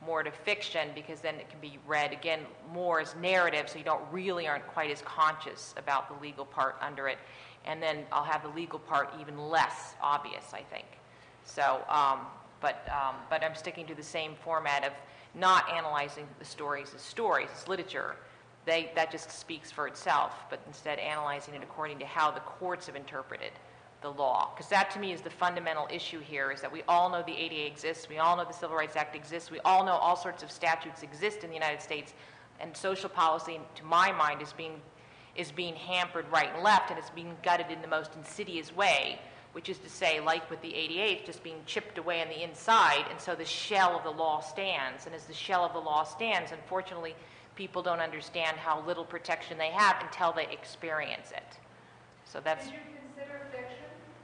more to fiction, because then it can be read, again, more as narrative, so you aren't quite as conscious about the legal part under it. And then I'll have the legal part even less obvious, I think. So, but I'm sticking to the same format of not analyzing the stories as stories, as literature. That just speaks for itself, but instead analyzing it according to how the courts have interpreted the law. Because that, to me, is the fundamental issue here, is that we all know the ADA exists, we all know the Civil Rights Act exists, we all know all sorts of statutes exist in the United States, and social policy, to my mind, is being hampered right and left, and it's being gutted in the most insidious way, which is to say, like with the ADA, it's just being chipped away on the inside, and so the shell of the law stands. And as the shell of the law stands, unfortunately, people don't understand how little protection they have until they experience it. So that's... Did you consider fiction?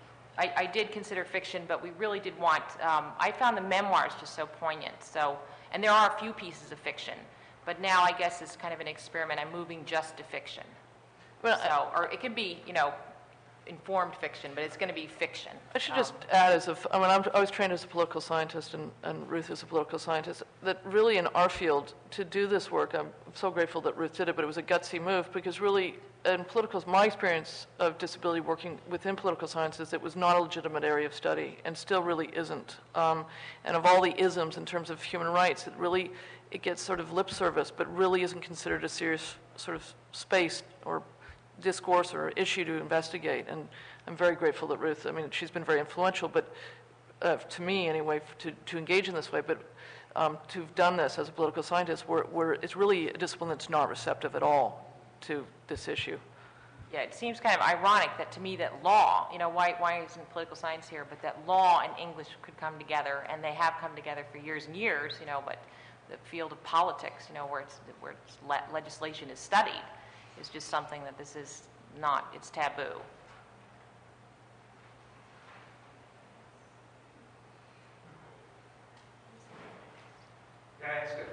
I did consider fiction, but we really did want... I found the memoirs just so poignant. So, and there are a few pieces of fiction, but now I guess it's kind of an experiment. I'm moving just to fiction. Well, So, or it could be, informed fiction, but it's going to be fiction. I should just add, I was trained as a political scientist, and Ruth is a political scientist, that really in our field, to do this work, I'm so grateful that Ruth did it, but it was a gutsy move, because really, in my experience of disability working within political sciences, it was not a legitimate area of study, and still really isn't. And of all the isms in terms of human rights, it gets sort of lip service, but really isn't considered a serious sort of space or discourse or issue to investigate. And I'm very grateful that Ruth, she's been very influential, but to me anyway, to engage in this way, but to have done this as a political scientist, where it's really a discipline that's not receptive at all to this issue. Yeah, it seems kind of ironic that, to me, that law, why isn't political science here, but that law and English could come together, and they have come together for years and years, but the field of politics, where legislation is studied, is just something that this is not, it's taboo. Can I ask it?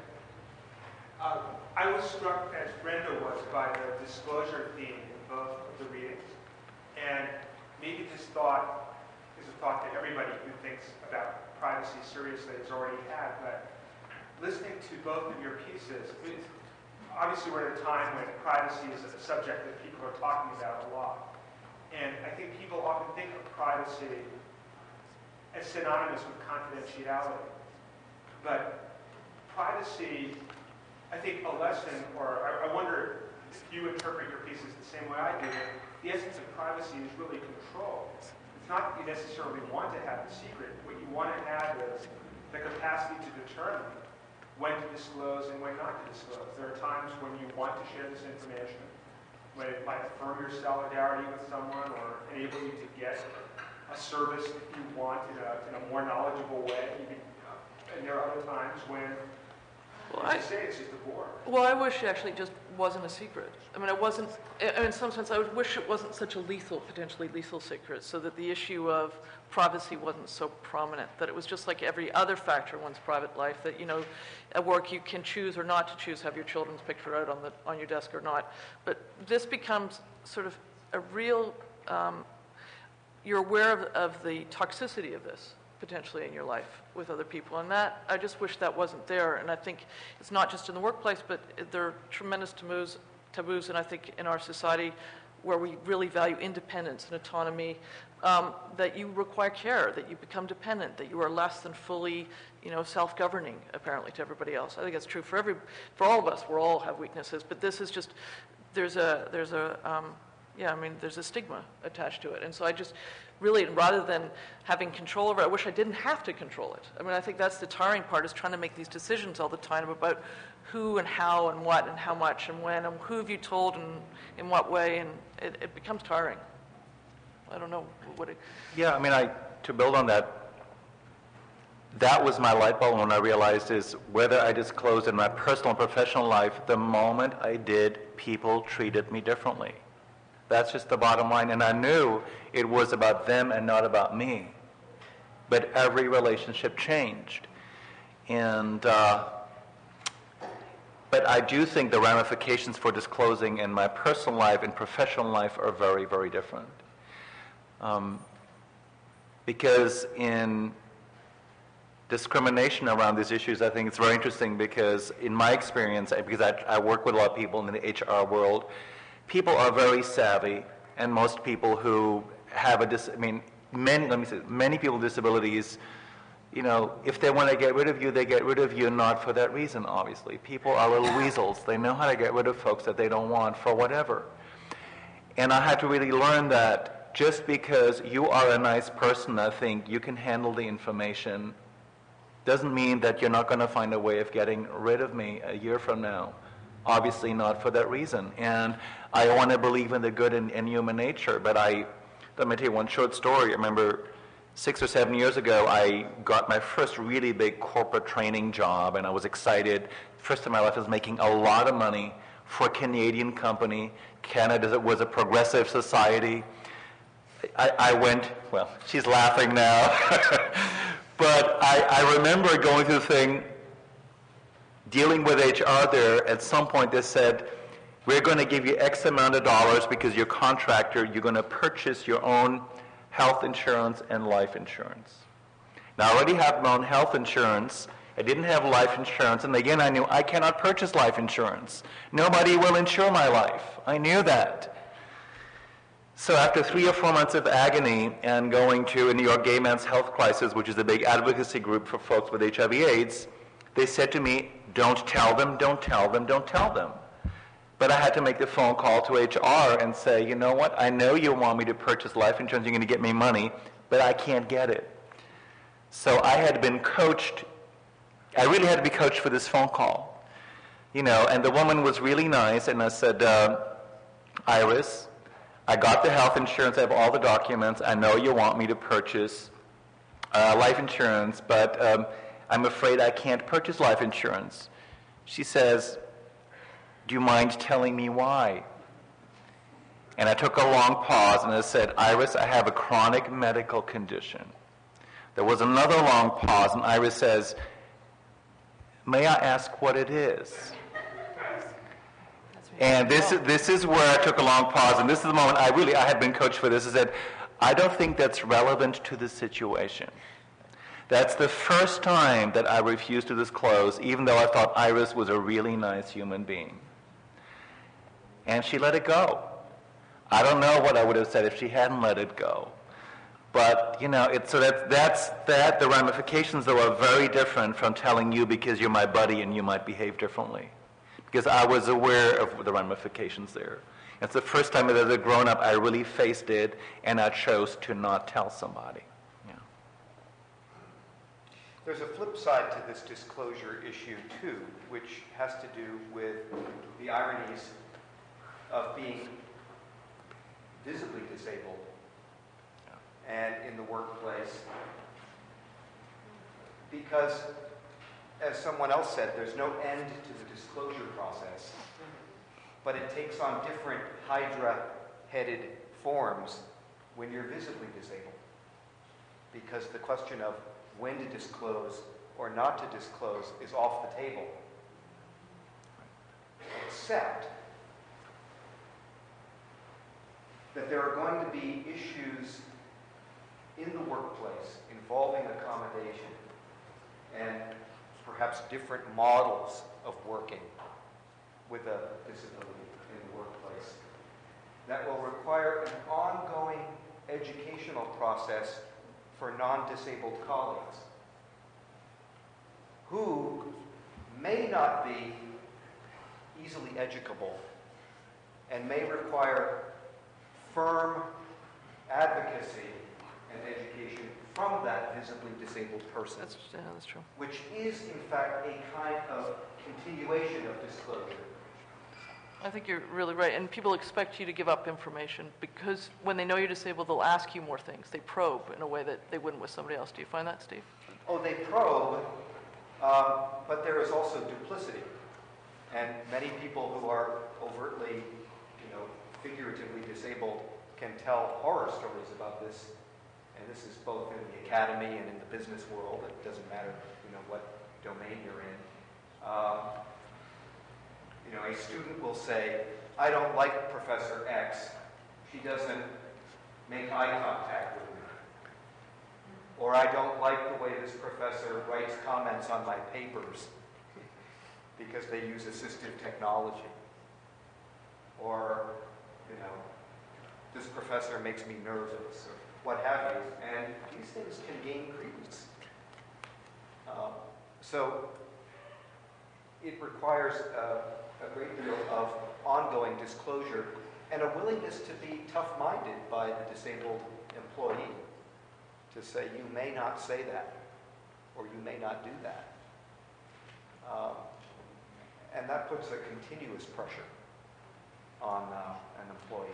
I was struck, as Brenda was, by the disclosure theme in both of the readings. And maybe this thought is a thought that everybody who thinks about privacy seriously has already had, but listening to both of your pieces, obviously we're at a time when privacy is a subject that people are talking about a lot. And I think people often think of privacy as synonymous with confidentiality. But privacy, I think a lesson, or I wonder if you interpret your pieces the same way I do, the essence of privacy is really control. It's not that you necessarily want to have the secret. What you want to have is the capacity to determine when to disclose and when not to disclose. There are times when you want to share this information, when it might affirm your solidarity with someone or enable you to get a service that you want in a more knowledge-able way. And there are other times when, it's just a bore. Well, I wish it actually just wasn't a secret. In some sense, I would wish it wasn't such a potentially lethal secret, so that the issue of privacy wasn't so prominent, that it was just like every other factor in one's private life, that, at work you can choose or not to choose, have your children's picture out on your desk or not. But this becomes sort of a real, you're aware of the toxicity of this, potentially in your life with other people. And that, I just wish that wasn't there. And I think it's not just in the workplace, but there are tremendous taboos, and I think in our society where we really value independence and autonomy, that you require care, that you become dependent, that you are less than fully, self-governing, apparently, to everybody else. I think that's true for all of us. We all have weaknesses, but this is just, there's a stigma attached to it. And so I just really, rather than having control over it, I wish I didn't have to control it. I think that's the tiring part, is trying to make these decisions all the time about who and how and what and how much and when and who have you told and in what way, and it becomes tiring. I don't know what it... Yeah, to build on that, that was my light bulb when I realized is whether I disclosed in my personal and professional life, the moment I did, people treated me differently. That's just the bottom line. And I knew it was about them and not about me. But every relationship changed. And, but I do think the ramifications for disclosing in my personal life and professional life are very, very different. Because in discrimination around these issues, I think it's very interesting because in my experience, because I work with a lot of people in the HR world, people are very savvy, and most people who have many people with disabilities, you know, if they want to get rid of you, they get rid of you not for that reason, obviously. People are little weasels. They know how to get rid of folks that they don't want for whatever. And I had to really learn that just because you are a nice person, I think you can handle the information, doesn't mean that you're not going to find a way of getting rid of me a year from now. Obviously not for that reason. And I want to believe in the good in human nature, but let me tell you one short story. I remember 6 or 7 years ago, I got my first really big corporate training job, and I was excited. First time in my life I was making a lot of money for a Canadian company. Canada was a progressive society. I went, well, she's laughing now, but I remember going through the thing, dealing with HR there. At some point they said, we're going to give you X amount of dollars because you're a contractor, you're going to purchase your own health insurance and life insurance. Now, I already have my own health insurance. I didn't have life insurance, and again, I knew I cannot purchase life insurance. Nobody will insure my life. I knew that. So after 3 or 4 months of agony and going to a New York Gay Men's Health Crisis, which is a big advocacy group for folks with HIV/AIDS, they said to me, don't tell them, don't tell them, don't tell them. But I had to make the phone call to HR and say, you know what, I know you want me to purchase life insurance, you're going to get me money, but I can't get it. So I had been coached, I really had to be coached for this phone call. You know, and the woman was really nice, and I said, Iris, I got the health insurance, I have all the documents, I know you want me to purchase life insurance, but I'm afraid I can't purchase life insurance. She says, do you mind telling me why? And I took a long pause and I said, Iris, I have a chronic medical condition. There was another long pause, and Iris says, may I ask what it is? And this is where I took a long pause, and this is the moment I had been coached for this, is that I don't think that's relevant to the situation. That's the first time that I refused to disclose, even though I thought Iris was a really nice human being. And she let it go. I don't know what I would have said if she hadn't let it go. But, you know, the ramifications, though, are very different from telling you because you're my buddy and you might behave differently. Because I was aware of the ramifications there. It's the first time as a grown-up I really faced it, and I chose to not tell somebody. Yeah. There's a flip side to this disclosure issue, too, which has to do with the ironies of being visibly disabled and in the workplace. Because, as someone else said, there's no end to the disclosure process, but it takes on different Hydra-headed forms when you're visibly disabled. Because the question of when to disclose or not to disclose is off the table. Except that there are going to be issues in the workplace involving accommodation and perhaps different models of working with a disability in the workplace that will require an ongoing educational process for non-disabled colleagues who may not be easily educable and may require firm advocacy and education from that visibly disabled person. That's true. Which is, in fact, a kind of continuation of disclosure. I think you're really right. And people expect you to give up information because when they know you're disabled, they'll ask you more things. They probe in a way that they wouldn't with somebody else. Do you find that, Steve? Oh, they probe, but there is also duplicity. And many people who are overtly, figuratively disabled can tell horror stories about this. And this is both in the academy and in the business world. It doesn't matter, what domain you're in. A student will say, I don't like Professor X. She doesn't make eye contact with me. or I don't like the way this professor writes comments on my papers because they use assistive technology, or, this professor makes me nervous, or what have you, and these things can gain credence. So it requires a great deal of ongoing disclosure and a willingness to be tough-minded by the disabled employee to say, you may not say that, or you may not do that. And that puts a continuous pressure on an employee.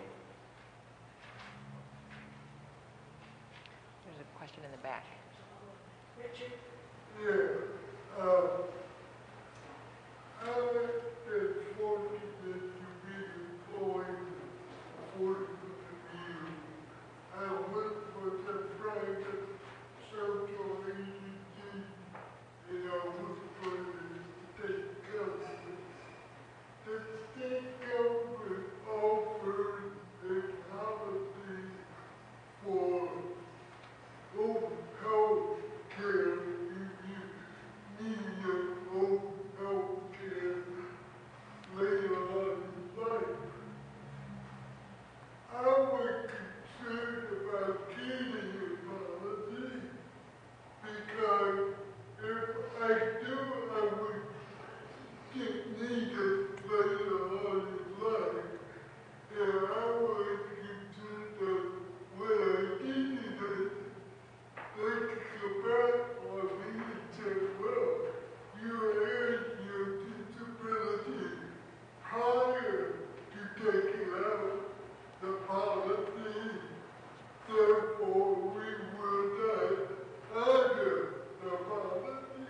There's a question in the back. Richard? Yeah, I was fortunate to be employed for you. I worked with a private social agency, and I was for the state government. The state government offered a policy for home health care. Later on in life, I was concerned about getting a policy because if I do, I would get needed later on in life. And I was concerned that when I needed it, they could come back on me and say, well, you had your disability prior to taking out the policy, therefore we will not honor the policy.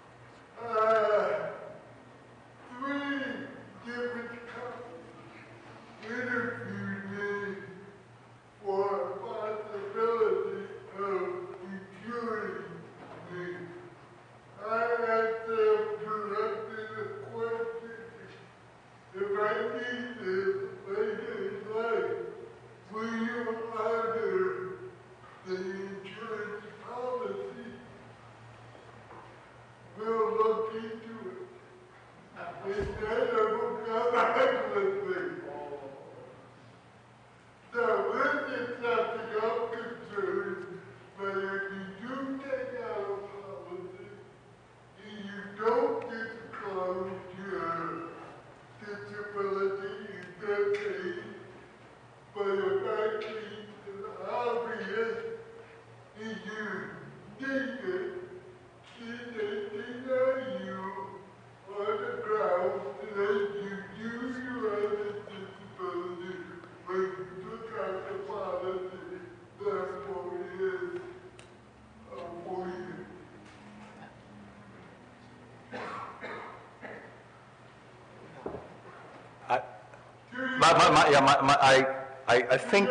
3 different companies interviewed me for a possibility of insuring me. I asked them directly the question, if I need this later in life, will you honor the insurance policy? We'll look into it. Instead of them come back with me. So this is something I'm concerned, but if you do take out a policy, you don't disclose your disability in that case, but if I keep it obvious and you need it, can they deny you on the grounds that you do you have a disability when you took out the policy, therefore it is for you. I think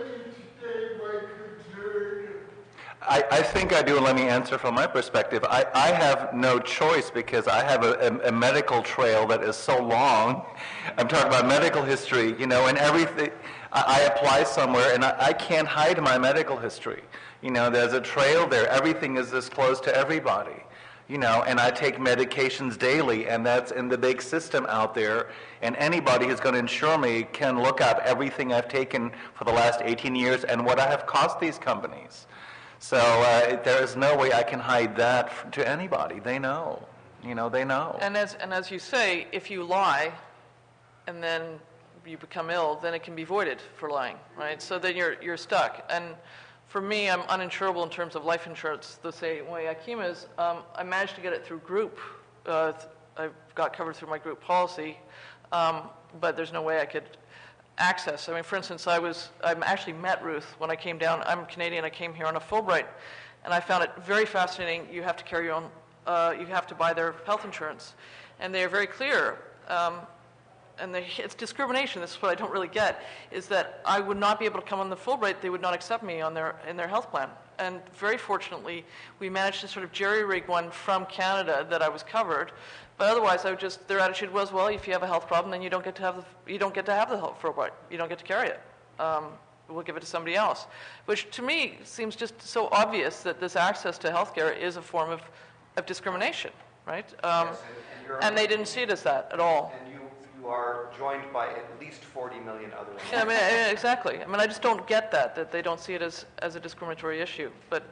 I think I do, and let me answer from my perspective. I have no choice because I have a medical trail that is so long. I'm talking about medical history, and everything. I apply somewhere, and I can't hide my medical history. There's a trail there. Everything is disclosed to everybody. And I take medications daily, and that's in the big system out there, and anybody who's going to insure me can look up everything I've taken for the last 18 years and what I have cost these companies. So there is no way I can hide that to anybody. They know. They know. And as you say, if you lie and then you become ill, then it can be voided for lying, right? So then you're stuck. And for me, I'm uninsurable in terms of life insurance the same way Akeem is. I managed to get it through group. I've got covered through my group policy, but there's no way I could access. I mean, for instance, I actually met Ruth when I came down. I'm Canadian. I came here on a Fulbright, and I found it very fascinating. You have to carry your own. You have to buy their health insurance, and they are very clear. And it's discrimination. This is what I don't really get, is that I would not be able to come on the Fulbright. They would not accept me in their health plan. And very fortunately, we managed to sort of jerry-rig one from Canada that I was covered. But otherwise, their attitude was, well, if you have a health problem, then you don't get to have the health Fulbright. You don't get to carry it, we'll give it to somebody else, which to me seems just so obvious that this access to healthcare is a form of discrimination, right? Yes, And they didn't see it as that at all. And you are joined by at least 40 million other Yeah, I mean, exactly. I mean, I just don't get that they don't see it as a discriminatory issue. But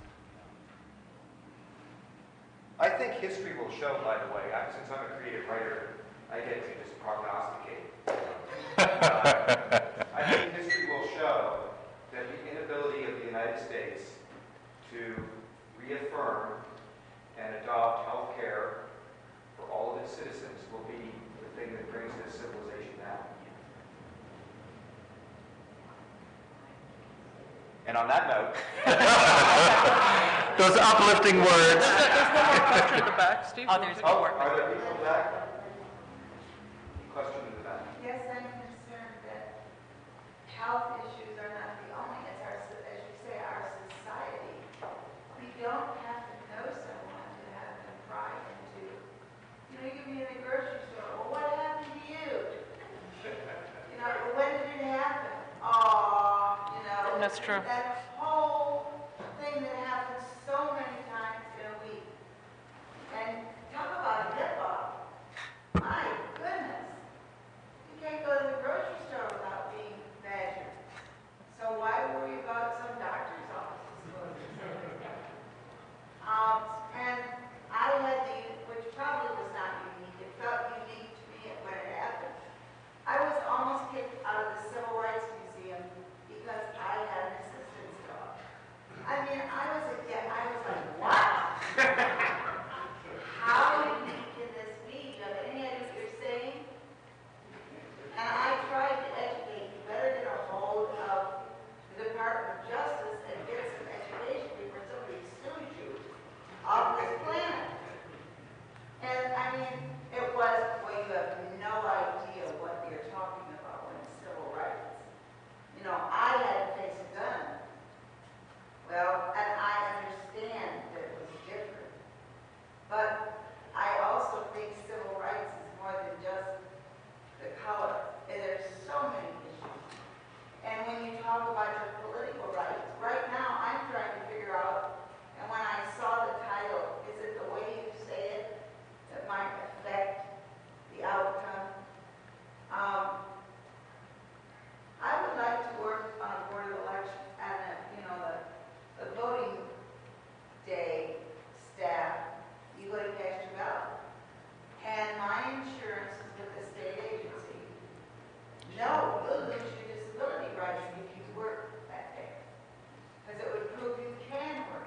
I think history will show, by the way, since I'm a creative writer, I get to just prognosticate. I think history will show that the inability of the United States to reaffirm and adopt health care for all of its citizens will be the thing that brings this civilization down. And on that note, Those uplifting words. there's one more question at the back, Steve. Oh, there's are there people back? Question in the back. Yes, I'm concerned that health issues are not the only, it's our, as you say, our society. We don't have to know someone to have them pry into. You know, you could be in the grocery store, well, what happened to you? You know, when did it happen? Oh, you know. That's true. That whole thing that happens so many times in a week. And talk about hip-hop. My goodness. You can't go to the grocery store without being badgered. So why worry about some doctor's office? And I had which probably was not unique, it felt unique to me when it happened. I was almost kicked out of the Civil Rights Museum because I had an assistance dog. I mean, I was like, what? How unique can this be? Do you have any idea what you're saying? And I tried to educate. You better get a hold of the Department of Justice and get some education before somebody sues you off this planet. And I mean, it was, well, you have no idea what you're talking about when it's civil rights. You know, I had to face a gun. Well, and I understand that it was different. But I also think civil rights is more than just the color. And there's so many issues. And when you talk about your political rights, right now I'm trying to figure out, and when I saw the title, is it the way you say it that might affect the outcome? I would like to work on a board of election and, the voting day staff. You go to cast your ballot. And my insurance is with the state agency. No, you'll lose your disability rights if you work that day. Because it would prove you can work.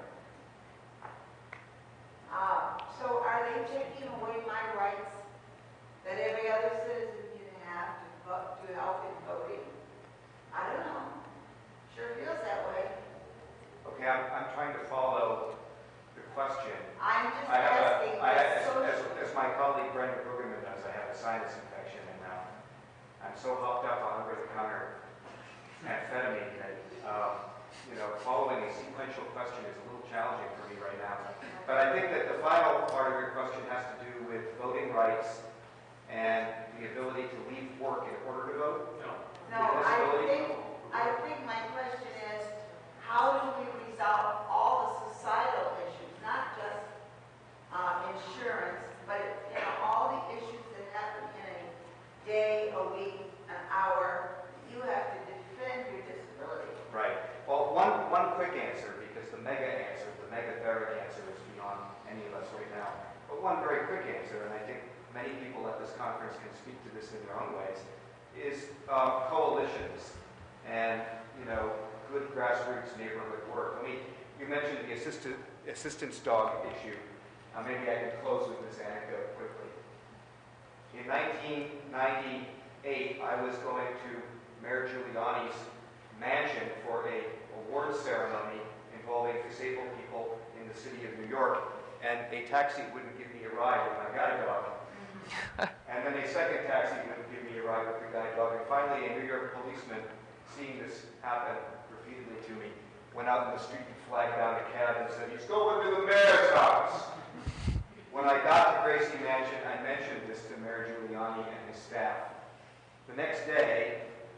So are they taking away my rights that every other citizen can have to vote, to help in voting? I don't know. Sure feels that way. Okay, I'm trying to follow the question. I'm just asking. As my colleague Brenda Brueggemann does, I have a sinus infection, and I'm so hopped up on over-the-counter amphetamine that following a sequential question is a little challenging for me right now. But I think that the final part of your question has to do with voting rights and the ability to leave work in order to vote. No, I think my question is, how do we resolve all the societal issues, not just insurance, but all the issues that happen in a day, a week, an hour? You have to defend your disability. Right. Well, one quick answer, because the megatheric answer is beyond any of us right now. But one very quick answer, and I think many people at this conference can speak to this in their own ways, is coalitions and good grassroots neighborhood work. You mentioned the assistance dog issue. Maybe I can close with this anecdote quickly. In 1998, I was going to Mayor Giuliani's mansion for a award ceremony involving disabled people in the city of New York, and a taxi wouldn't give me a ride with my guide dog. And then a second taxi wouldn't give me a ride with the guide dog. And finally, a New York policeman, seeing this happen repeatedly to me, went out in the street and flagged down a cab and said, "He's going to the mayor's house." When I got to Gracie Mansion, I mentioned this to Mayor Giuliani and his staff. The next day,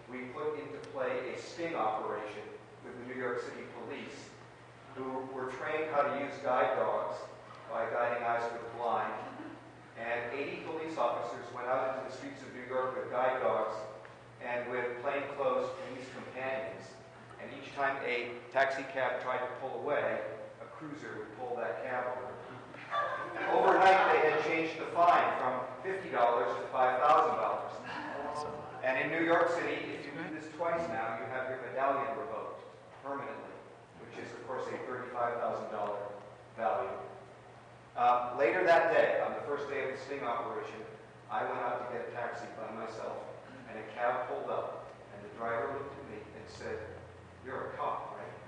we put into play a sting operation with the New York City Police, who were trained how to use guide dogs by Guiding Eyes for the Blind. And 80 police officers went out into the streets of New York with guide dogs and with plainclothes police companions. And each time a taxi cab tried to pull away, a cruiser would pull that cab over. Overnight, they had changed the fine from $50 to $5,000. And in New York City, if you do this twice now, you have your medallion revoked permanently, which is, of course, a $35,000 value. Later that day, on the first day of the sting operation, I went out to get a taxi by myself, and a cab pulled up, and the driver looked at me and said, "You're a cop, right?"